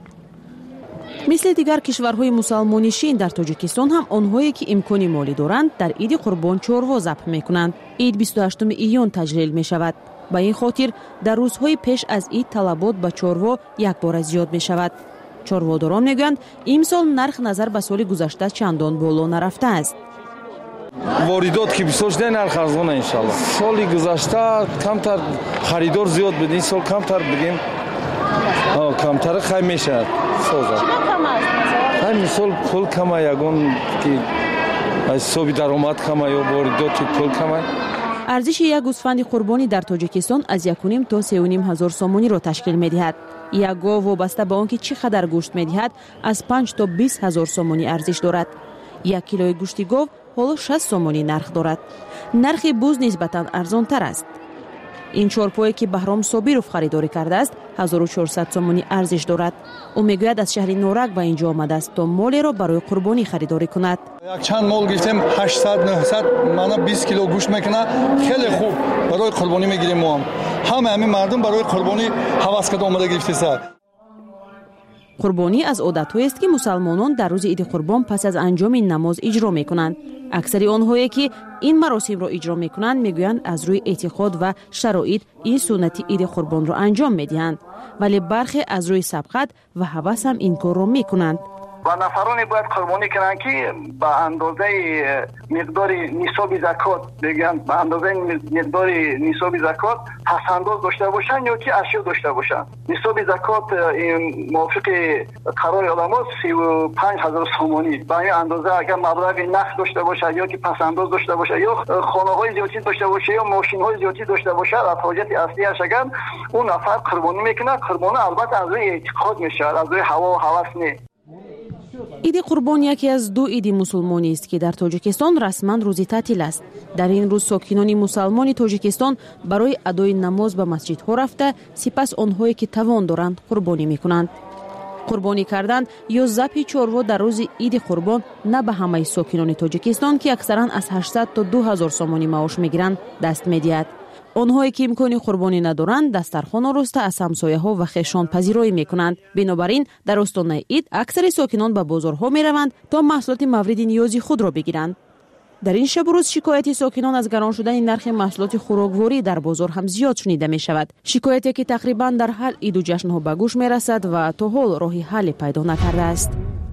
مثل دیگر کشورهای مسلمان نشین در تاجیکستان هم آنهایی که امکان مالی دارند در عید قربان چاروا ذبح می کنند. عید 28 ایون تجلیل می شود. به این خاطر در روزهای پیش از عید طلبات به چاروا یک بار زیاد می شود. چارواداران میگویند امسال نرخ نظر به سال گذشته چندان بالا نرفته است. واردات که بسیار شده نرخ ارزان انشالله. سال گذشته کمتر خریدار زیاد بود، این سال کمتر بگیم کمتر خیلی میشه سازه. همین سال پول کمه یگان که حساب درآمد کمه یا واردات پول کمه. ارزش یک گوسفند قربانی در تاجیکستان از 1.5 تا 3.5 هزار سومانی را تشکیل می‌دهد. یک گاو وابسته به آنکه چقدر گوشت می‌دهد از 5 تا 20 هزار سومانی ارزش دارد. 1 کیلوی گوشت گاو حالا 60 سومانی نرخ دارد. نرخ بز نسبتاً ارزان تر است. این چارپایی که بهرام صابیروف خریداری کرده است 1400 سومانی ارزش دارد. او میگوید از شهر نورک به اینجا آمده است تا مالی را برای قربانی خریداری کند. یک چند مال گرفتیم 800 900 مانا 20 کیلو گوشت میکنه، خیلی خوب برای قربانی میگیریم ما هم. همین مردم برای قربانی هوس کرده اومده گرفته سر. قربانی از عادت‌هایی است که مسلمانان در روز عید قربان پس از انجام این نماز اجرا می‌کنند. اکثر آنهایی که این مراسم را اجرا می‌کنند می‌گویند از روی اعتقاد و شرایط این سنت عید قربان را انجام می‌دهند، ولی برخی از روی سبقت و هوس هم این کار را می‌کنند. و نفرانی باید قربانی کنند که به اندازه مقدار نصاب زکات بگن، به اندازه مقدار نصاب زکات پسنداز داشته باشند یا که اشیا داشته باشند. نصاب زکات موافق قرار علما 35000 سومانی. به این اندازه اگر مبلغ نقد داشته باشه یا که پسنداز داشته باشه یا خانه‌های زیادی داشته باشه یا ماشین‌های زیادی داشته باشه، از حاجت اصلی اش اگر اون نفر قربانی میکنه، قربانی البته از روی اعتقاد میشه، از روی هوا و هوس نه. عید قربان یکی از دو عید مسلمانی است که در تاجیکستان رسما روزی تعطیل است. در این روز ساکنان مسلمان تاجیکستان برای ادای نماز به مسجدها رفته، سپس آنهایی که توان دارند قربانی میکنند. قربانی کردن یا ذبح چاروا در روز عید قربان نه به همه ساکنان تاجیکستان که اکثرا از 800 تا 2000 سومانی معاش میگیرند دست میدهد. آنهایی که امکان قربانی ندارند دسترخوان آراسته از همسایه‌ها و خویشان پذیرایی میکنند. بنابراین در استانه عید اکثر ساکنان به بازارها میروند تا محصولات مورد نیازی خود را بگیرند. در این شب و روز شکایت ساکنان از گران شدن نرخ محصولات خوراکواری در بازار هم زیاد شنیده می شود. شکایتی که تقریبا در هر عید و جشن‌ها به گوش می رسد و تا حال راهی حل پیدا نکرده است.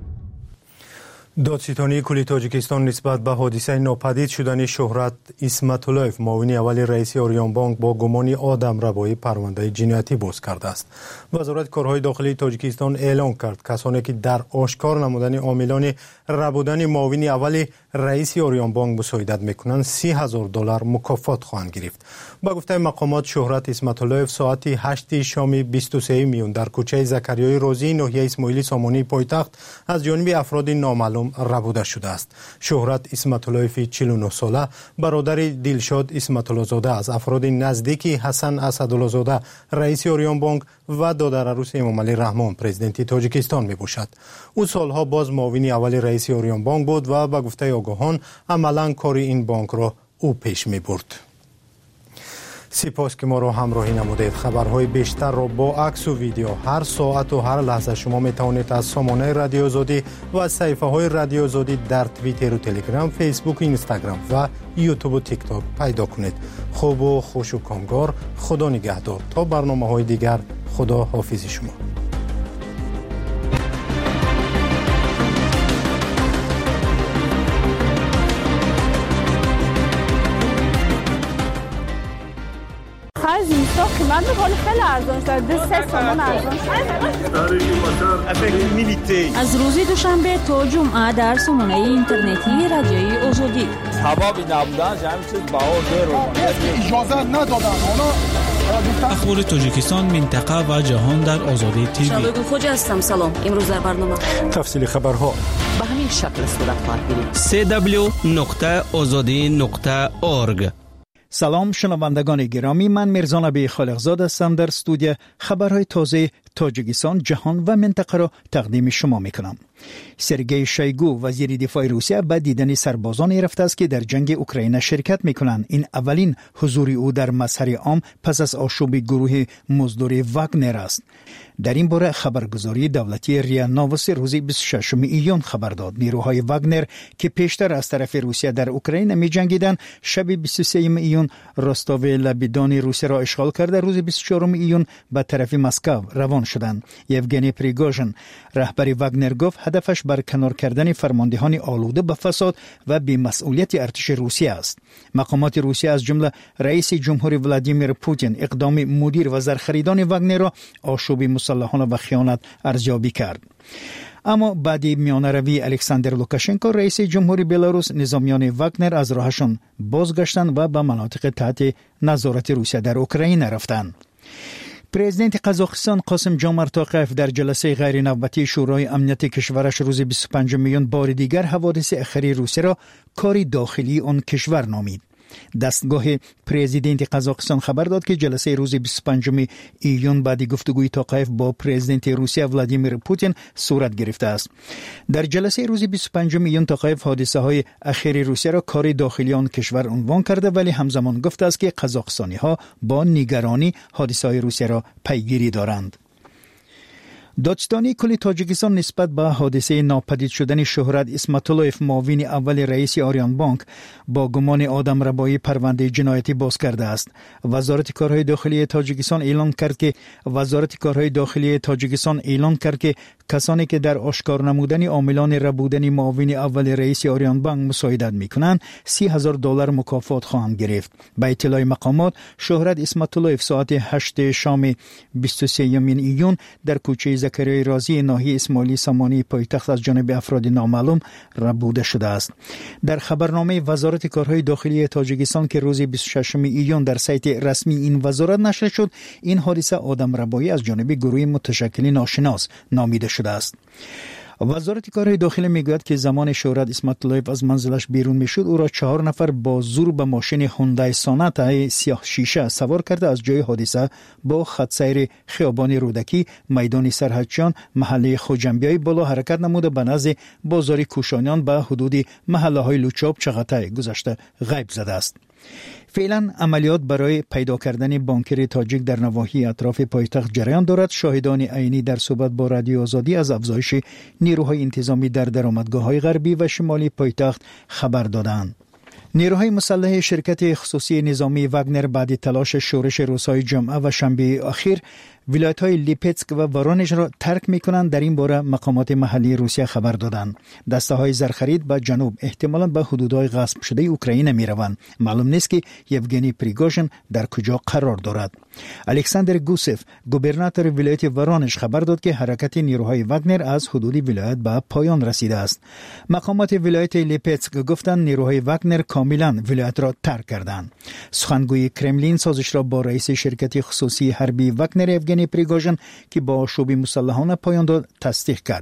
دادستانی کل تاجیکستان نسبت به حادثه ناپدید شدن شهرت اسمت اللهیف معاون اول رئیس آریان بانک با گمان آدم ربایی پرونده جنایتی باز کرده است. وزارت کارهای داخلی تاجیکستان اعلام کرد کسانی که در آشکار نمودن عاملان ربودن معاون اول رئیس آریان بانک مساعدت میکنند $30,000 مکافات خواهند گرفت. با گفته مقامات شهرت اسمت اللهیف ساعت 8 شام 23 میون در کوچه زکریای رازی ناحیه اسماعیلی سامانی پایتخت از جانب افراد نامعلوم ربوده شده است. شهرت اسمت اللهیف 49 ساله برادر دلشاد اسمت الله زاده از افراد نزدیکی حسن اسدالله زاده رئیس آریان بانک و دادر عروس امام علی رحمان پرزیدنت تاجیکستان می باشد. او سالها باز معاون اول رئیس آریان بانک بود و با گفته آگاهان عملا کار این بانک را او پیش می برد. سپاس که ما را همراهی نمودید. خبرهای بیشتر را با عکس و ویدیو هر ساعت و هر لحظه شما می توانید از سامانه رادیو آزادی و از صفحه های رادیو آزادی در توییتر و تلگرام، فیسبوک و اینستاگرام و یوتیوب و تیک تاک پیدا کنید. خوب و خوش و کامگار. خدا نگهدار. تا برنامه‌های دیگر، خدا حافظ شما. قیمت بخوری خیلی ارزان شد. 3 تومان ارزان شد. از روز دوشنبه تا جمعه در سامانه اینترنتی رادیوی آزادی سببی نبودن همین چیز بها زیرو اجازه ندادن. اخبار تاجیکستان، منطقه و جهان در آزادی تیوی. شبگو خوجا هستم. سلام. امروز در برنامه تفصیل خبرها به همین شکل صورت خواهد گرفت. www.azadi.org. سلام شنوندگان گرامی، من میرزا نبی خالقزاد هستم در استودیو خبرهای تازه تاجیکستان، جهان و منطقه را تقدیم شما میکنم. سرگئی شویگو وزیر دفاع روسیه به دیدن سربازانی رفته است که در جنگ اوکراین شرکت میکنند. این اولین حضور او در مسیر عام پس از آشوب گروه مزدور واگنر است. در این باره خبرگزاری دولتی ریا نووس روز 26 ایون خبر داد نیروهای واگنر که پیشتر از طرف روسیه در اوکراین می جنگیدند شب 23 ایون راستاو لبیدان روسیه را اشغال کرده. روز 24 ایون به طرف مسکو روان شدند. یوگنی پریگوژن رهبر واگنر گفت هدفش برکنار کردن فرماندهان آلوده به فساد و بی‌مسئولیت ارتش روسیه است. مقامات روسیه از جمله رئیس جمهوری ولادیمیر پوتین اقدام مدیر و زرخریدان واگنر را آشوب مسلحانه و خیانت ارزیابی کرد. اما بعد میانه‌روی الکساندر لوکاشنکو رئیس جمهوری بلاروس نظامیان واگنر از راهشان بازگشتند و به مناطق تحت نظارت روسیه در اوکراین رفتند. پرزیدنت قزاقستان قاسم جمعت توقیف در جلسه غیر نوبتی شورای امنیت کشورش روز 25 میلیون بار دیگر حوادث اخیر روسیه را کاری داخلی آن کشور نامید. دستگاه پرزیدنت قزاقستان خبر داد که جلسه روز 25 ایون بعد گفتگوی توقیف با پرزیدنت روسیه ولادیمیر پوتین صورت گرفته است. در جلسه روز 25 ایون توقیف حادثه های اخیر روسیه را کار داخلی آن کشور عنوان کرده، ولی همزمان گفته است که قزاقستانی ها با نگرانی حادثه های روسیه را پیگیری دارند. دادستانی کل تاجیکستان نسبت به حادثه ناپدید شدن شهرت اسمت‌اللهیف معاون اول رئیس آریان بانک با گمان آدمربایی پرونده جنایتی باز کرده است. وزارت کارهای داخلی تاجیکستان اعلام کرد که کسانی که در آشکار نمودن عاملان ربودن معاون اول رئیس آریان بانک مساعدت می‌کنند $30,000 مکافات خواهند گرفت. به اطلاع مقامات شهرت اسمت‌اللهیف ساعت 8 شام 23 ایون در کوچه زکریای رازی ناحیه اسماعیلی سامانی پایتخت از جانب افراد نامعلوم ربوده شده است. در خبرنامه وزارت کارهای داخلی تاجیکستان که روز 26 ایون در سایت رسمی این وزارت نشر شد، این حادثه آدمربایی از جانب گروه متشکل ناشناس نامیده شده است. وزارت کارهای داخلی میگوید که زمان شهرت اسمت‌اللهیف از منزلش بیرون میشد او را 4 نفر با زور به ماشین هوندای سونات سیاه شیشه سوار کرده از جای حادثه با خط سیر خیابان رودکی، میدان سرحدچیان، محله خوجنبیای بالا حرکت نموده به نزد بازار کوشانیان به حدود محله های لوچاب چغتای گذشته غیب زده است. فعلا عملیات برای پیدا کردن بانکر تاجیک در نواحی اطراف پایتخت جریان دارد. شاهدان عینی در صحبت با رادیو آزادی از افزایش نیروهای انتظامی در درآمدگاه‌های غربی و شمالی پایتخت خبر دادند. نیروهای مسلح شرکت خصوصی نظامی واگنر بعد تلاش شورش روزهای جمعه و شنبه اخیر ولایت‌های لیپتسک و وارونژ را ترک می‌کنند. در این باره مقامات محلی روسیه خبر دادند. دسته‌های زرخرید به جنوب احتمالاً به حدودهای غصب شده اوکراین می‌روند. معلوم نیست که یوگنی پریگوژن در کجا قرار دارد. الکساندر گوسف گوبرناتور ولایت وارونژ خبر داد که حرکت نیروهای واگنر از حدود ولایت به پایان رسیده است. مقامات ولایت لیپتسک گفتند نیروهای واگنر کاملاً ولایت را ترک کردند. سخنگوی کرملین سازش را با رئیس شرکت خصوصی حربی واگنر یوگنی پریگوژن که با آشوب مسلحانه پایان داد تصدیق کرد.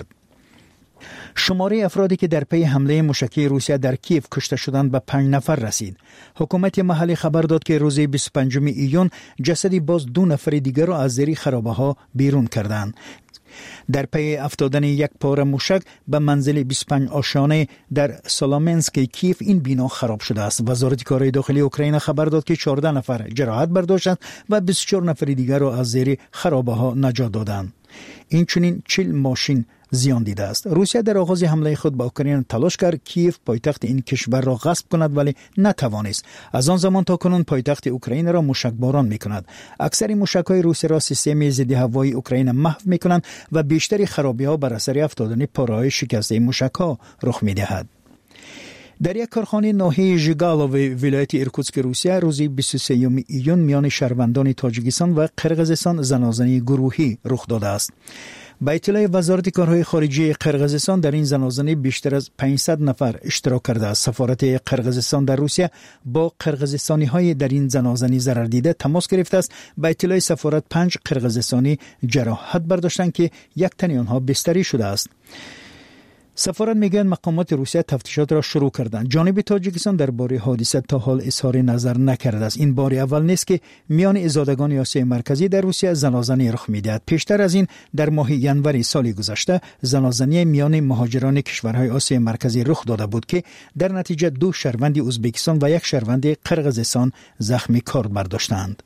شماره افرادی که در پی حمله موشکی روسیه در کیف کشته شدند به 5 نفر رسید. حکومت محلی خبر داد که روز 25 ایون جسدی باز 2 نفر دیگر را از زیر خرابه‌ها بیرون کردند. در پی افتادن یک پاره موشک به منزل 25 آشیانه در سولامنسک کیف این بنا خراب شده است. وزارت کارهای داخلی اوکراین خبر داد که 14 نفر جراحت برداشتند و 24 نفر دیگر را از زیر خرابه‌ها نجات دادند. این چنین 40 ماشین زیان دیده است. روسیه در آغاز حمله خود به اوکراین تلاش کرد کیف پایتخت این کشور را غصب کند ولی نتوانست. از آن زمان تا کنون پایتخت اوکراین را موشکباران می‌کند. اکثر موشک‌های روسی را سیستم ضد هوایی اوکراین محو می‌کنند و بیشتر خرابی‌ها بر اثر افتادن پاره‌های شکسته موشک‌ها رخ می‌دهد. در یک کارخانه ناحیه ژیگالو ولایت ایرکوتسک روسیه روز 23 ایون میان شهروندان تاجیکستان و قرقیزستان زنازنی گروهی رخ داده است. با اطلاع وزارت کارهای خارجه قرقیزستان در این زنازنه بیشتر از 500 نفر اشتراک کرده است. سفارت قرقیزستان در روسیه با قرقیزستانی‌های در این زنازنه ضرر دیده تماس گرفته است. با اطلاع سفارت 5 قرقیزستانی جراحت برداشتند که یک تن آنها بستری شده است. سفارت میگن مقامات روسیه تفتیشات را شروع کردند. جانب تاجیکستان درباره حادثه تا حال اظهار نظر نکرده است. این بار اول نیست که میان ازادگان آسیای مرکزی در روسیه زنازنی رخ میدهد. پیشتر از این در ماه ژانویه سال گذشته زنازنی میان مهاجران کشورهای آسیای مرکزی رخ داده بود که در نتیجه 2 شهروند ازبکستان و 1 شهروند قرقیزستان زخمی کار برداشتند.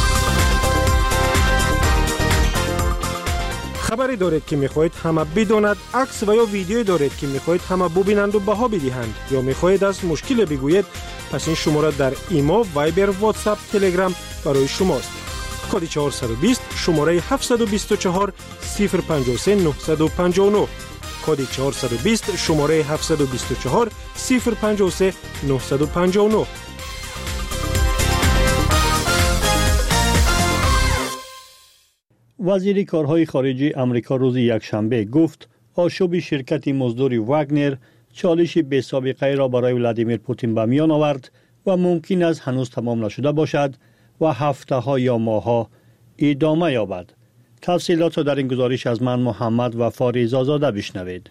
خبری دارید که میخواهید همه بداند، عکس و یا ویدیویی دارید که میخواهید همه ببینند و بها بدهند یا میخواهید از مشکل بگویید، پس این شماره در ایما، وایبر، واتساپ، تلگرام برای شماست. کد 420 شماره 724 053 959. کد 420 شماره 724 053 959. وزیر کارهای خارجه امریکا روز یکشنبه گفت آشوب شرکت مزدور واگنر چالش بی سابقه را برای ولادیمیر پوتین به میان آورد و ممکن است هنوز تمام نشده باشد و هفته‌ها یا ماه‌ها ادامه یابد. تفصیلات را در این گزارش از من محمد وفا رضازاده بشنوید.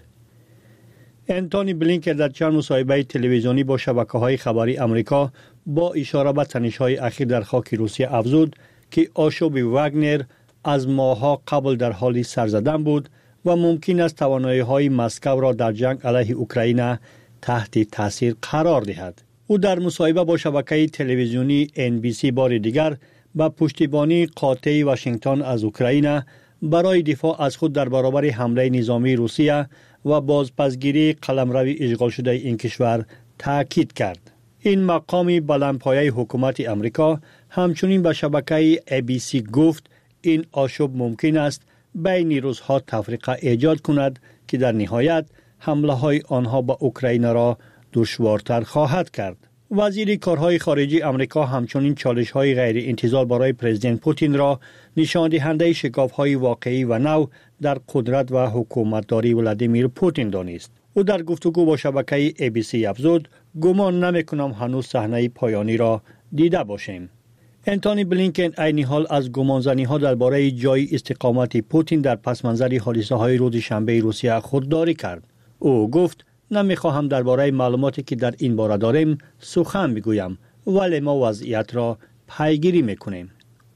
انتونی بلینکن در چند مصاحبه تلویزیونی با شبکه‌های خبری امریکا با اشاره به تنش‌های اخیر در خاک روسیه افزود که آشوب واگنر از ماه‌ها قبل در حال سرزدن بود و ممکن است توانایی‌های مسکو را در جنگ علیه اوکراین تحت تاثیر قرار دهد. او در مصاحبه با شبکه تلویزیونی NBC بار دیگر با پشتیبانی قاطع واشنگتن از اوکراین برای دفاع از خود در برابر حمله نظامی روسیه و بازپسگیری قلمرو اشغال شده این کشور تاکید کرد. این مقام بلندپایه حکومت امریکا همچنین به شبکه ABC گفت این آشوب ممکن است بین روس‌ها تفرقه ایجاد کند که در نهایت حمله های آنها به اوکراین را دشوارتر خواهد کرد. وزیر کارهای خارجه امریکا همچنین چالش های غیر انتظار برای پرزیدنت پوتین را نشان دهنده شکاف های واقعی و نو در قدرت و حکومتداری ولادیمیر پوتین دانست. او در گفتگو با شبکه ABC افزود گمان نمی‌کنم هنوز صحنه پایانی را دیده باشیم. انتونی بلینکن عین حال از گمانزنی‌ها درباره جای استقامت پوتین در پس‌منظر حادثه‌های روز شنبه روسیه خودداری کرد. او گفت نمی‌خواهم درباره معلوماتی که در این باره داریم سخن بگویم، ولی ما وضعیت را پیگیری می‌کنیم.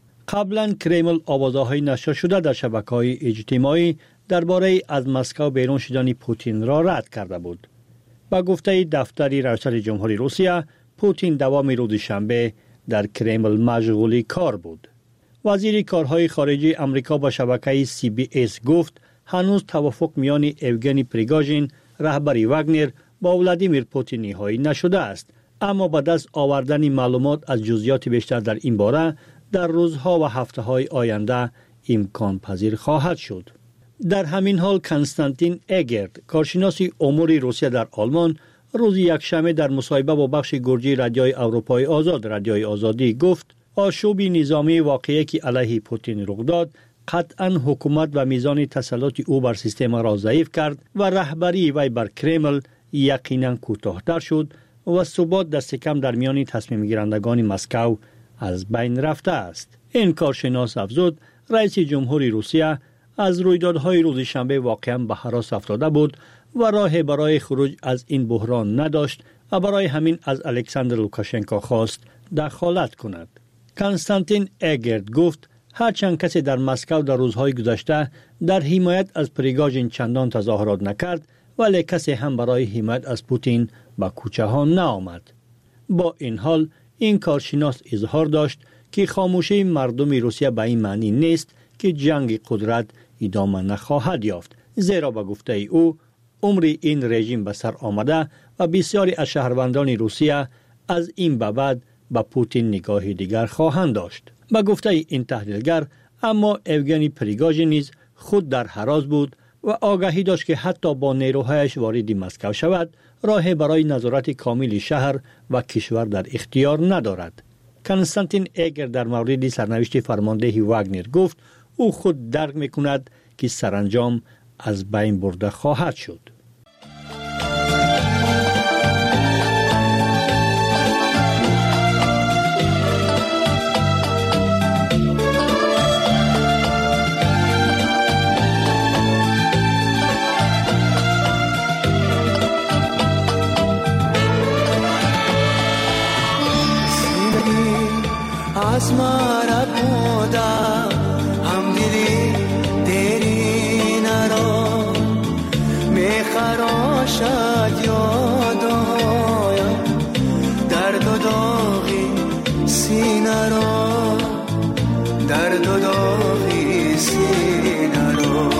قبلا کرمل آوازه‌های نشر شده در شبکه‌های اجتماعی درباره از مسکو بیرون شدن پوتین را رد کرده بود. با گفته دفتر ریاست جمهوری روسیه، پوتین دوام روز شنبه در کرمل مشغول کار بود. وزیر کارهای خارجه امریکا با شبکه CBS گفت هنوز توافق میان اوگنی پریگاژین رهبر واگنر با ولادیمیر پوتین نهایی نشده است، اما با دست آوردن معلومات از جزئیات بیشتر در این باره در روزها و هفته‌های آینده امکان پذیر خواهد شد. در همین حال کنستانتین اگرد، کارشناس امور روسیه در آلمان، روز یکشنبه در مصاحبه با بخش گرجی رادیوی اروپای آزاد رادیوی آزادی گفت آشوب نظامی واقعی که علیه پوتین رخ داد قطعا حکومت و میزان تسلط او بر سیستم را ضعیف کرد و رهبری وی بر کرمل یقینا کوتاه‌تر شد و ثبات دست کم در میان تصمیم گیرندگان مسکو از بین رفته است. این کارشناس افزود رئیس جمهوری روسیه از رویدادهای روز شنبه واقعا به هراس افتاده بود و راه برای خروج از این بحران نداشت و برای همین از الکساندر لوکاشنکو خواست دخالت کند. کنستانتین اگرد گفت هرچند کسی در مسکو در روزهای گذشته در حمایت از پریگاژین چندان تظاهرات نکرد، ولی کسی هم برای حمایت از پوتین به کوچه ها نآمد. با این حال این کارشناس اظهار داشت که خاموشی مردم روسیه به این معنی نیست که جنگ قدرت ادامه نخواهد یافت، زیرا به گفته او عمر این رژیم به سر آمده و بسیاری از شهروندان روسیه از این به بعد به پوتین نگاه دیگر خواهند داشت. به گفته این تحلیلگر اما اوگنی پریگاژین نیز خود در هراس بود و آگاهی داشت که حتی با نیروهایش وارد مسکو شود راه برای نظارت کامل شهر و کشور در اختیار ندارد. کنستانتین اگر در مورد سرنوشت فرمانده واگنر گفت او خود درک میکند که سرانجام از بین برده خواهد شد. از مرا بودم هم دلی دیری نرا میخراشد یادهایم درد و داغی سینه را درد و داغی سینه را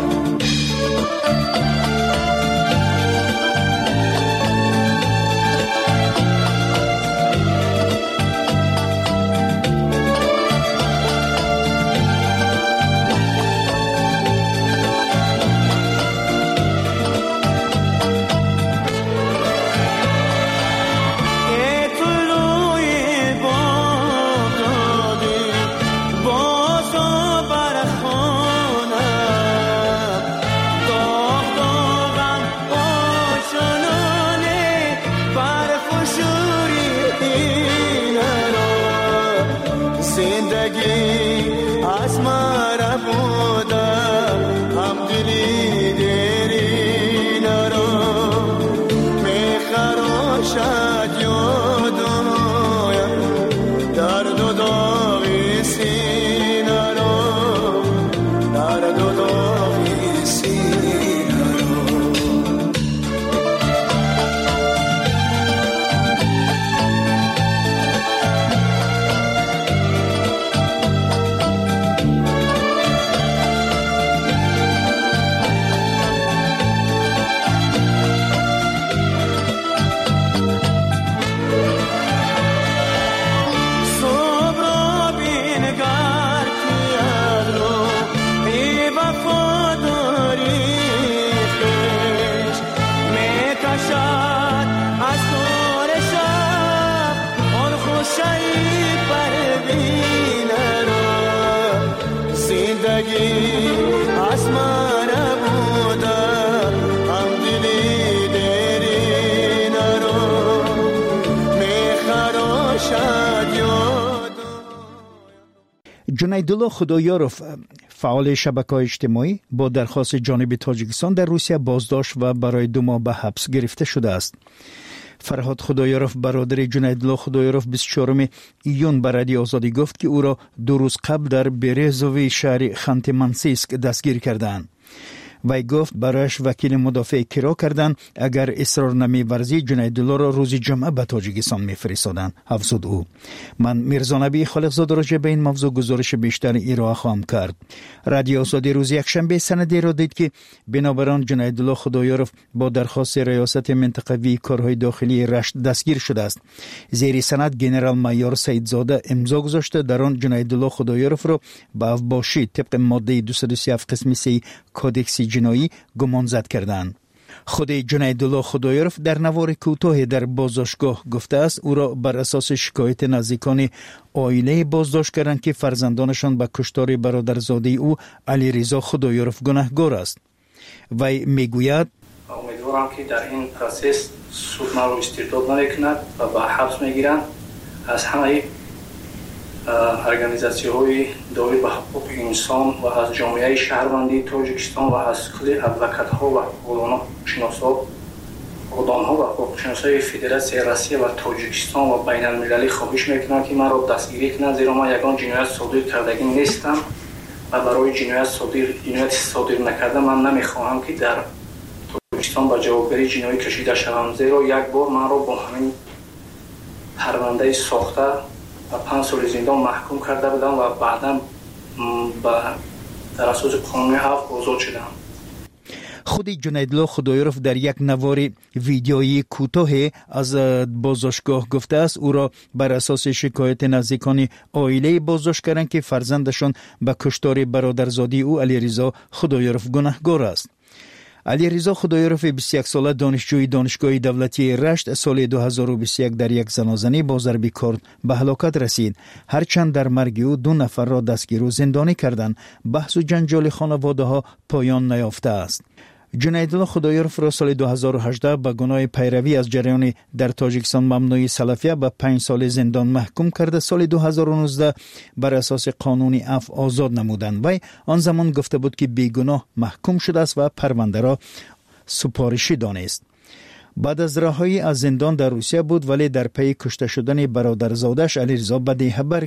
جنیدالله خدایاروف فعال شبکه‌های اجتماعی با درخواست جانب تاجیکستان در روسیه بازداشت و برای 2 ماه به حبس گرفته شده است. فرهاد خدایاروف برادر جنیدالله خدایاروف 24 ایون به رادیو آزادی گفت که او را 2 روز قبل در برزوی شهر خانت-منسیسک دستگیر کردند. وی گفت برایش وکیل مدافع کرا کردند اگر اصرار نمی‌ورزید جنیدالله را روز جمعه به تاجیکستان می‌فرستادند. افزود او. من میرزا نبی خالقزاده راجع به این موضوع گزارش بیشتر ارائه خواهم کرد. رادیو آزادی روز یکشنبه سندی را دید که بنابراین جنیدالله خدایاروف با درخواست ریاست منطقوی کارهای داخلی رشت دستگیر شده است. زیر سند گنرال مایور سیدزاده امضا گذاشته در آن جنیدالله خدایاروف را به افباشی طبق ماده 237 قسم 3 کودکس جنایی گمانزد کردند. خود جنیدالله خدایاروف در نوار کوتاه در بازداشتگاه گفته است او را بر اساس شکایت نزدیکان عائله بازداشت کردند که فرزندانشان به کشتار برادرزاده او علیرضا خدایاروف گناهکار است. وی میگوید امیدوارم که در این پروسس سود مرا استرداد نکند و به حبس میگیرند. از همه ارگانیزاسیون‌های داوری به حقوق انسان و از جامعه شهروندی تاجیکستان و از کل ادوکات‌ها و حقوقدان‌ها و حقوق‌شناسای فدراسیون روسیه و تاجیکستان و بین المللی خواهش می‌کنم که مرا دستگیر کنند، زیرا من یگان جنایت صادر کردگی نیستم و برای جنایت صادر نکرده من نمی‌خواهم که در تاجیکستان به جوابگری جنایی کشیده شوم، زیرا یک بار من را با همین پرونده ساخته و 5 سال زندان محکوم کرده بودم و بعدا در اساس قانون عفو آزاد شدم. خود جنیدالله خدایاروف در یک نوار ویدیویی کوتاه از بازداشتگاه گفته است او را بر اساس شکایت نزدیکان عائله بازداشت کردند که فرزندشان به کشتار برادرزاده او علیرضا خدایاروف گناهکار است. علیرضا خدایاروف 21 ساله دانشجوی دانشگاه دولتی رشت سال 2021 در یک زنازنه با ضرب کارد به هلاکت رسید. هرچند در مرگ او 2 نفر را دستگیر و زندانی کردند، بحث و جنجال خانواده ها پایان نیافته است. جنیدالله خدایاروف را سال 2018 به گناه پیروی از جریان در تاجیکستان ممنوع سلفیه به 5 سال زندان محکوم کرده. سال 2019 بر اساس قانون عفو آزاد نمودند. وی آن زمان گفته بود که بیگناه محکوم شده است و پرونده را سپارشی دانست. بعد از رهایی از زندان در روسیه بود، ولی در پی کشته شدن برادرزادش علیرضا به دیه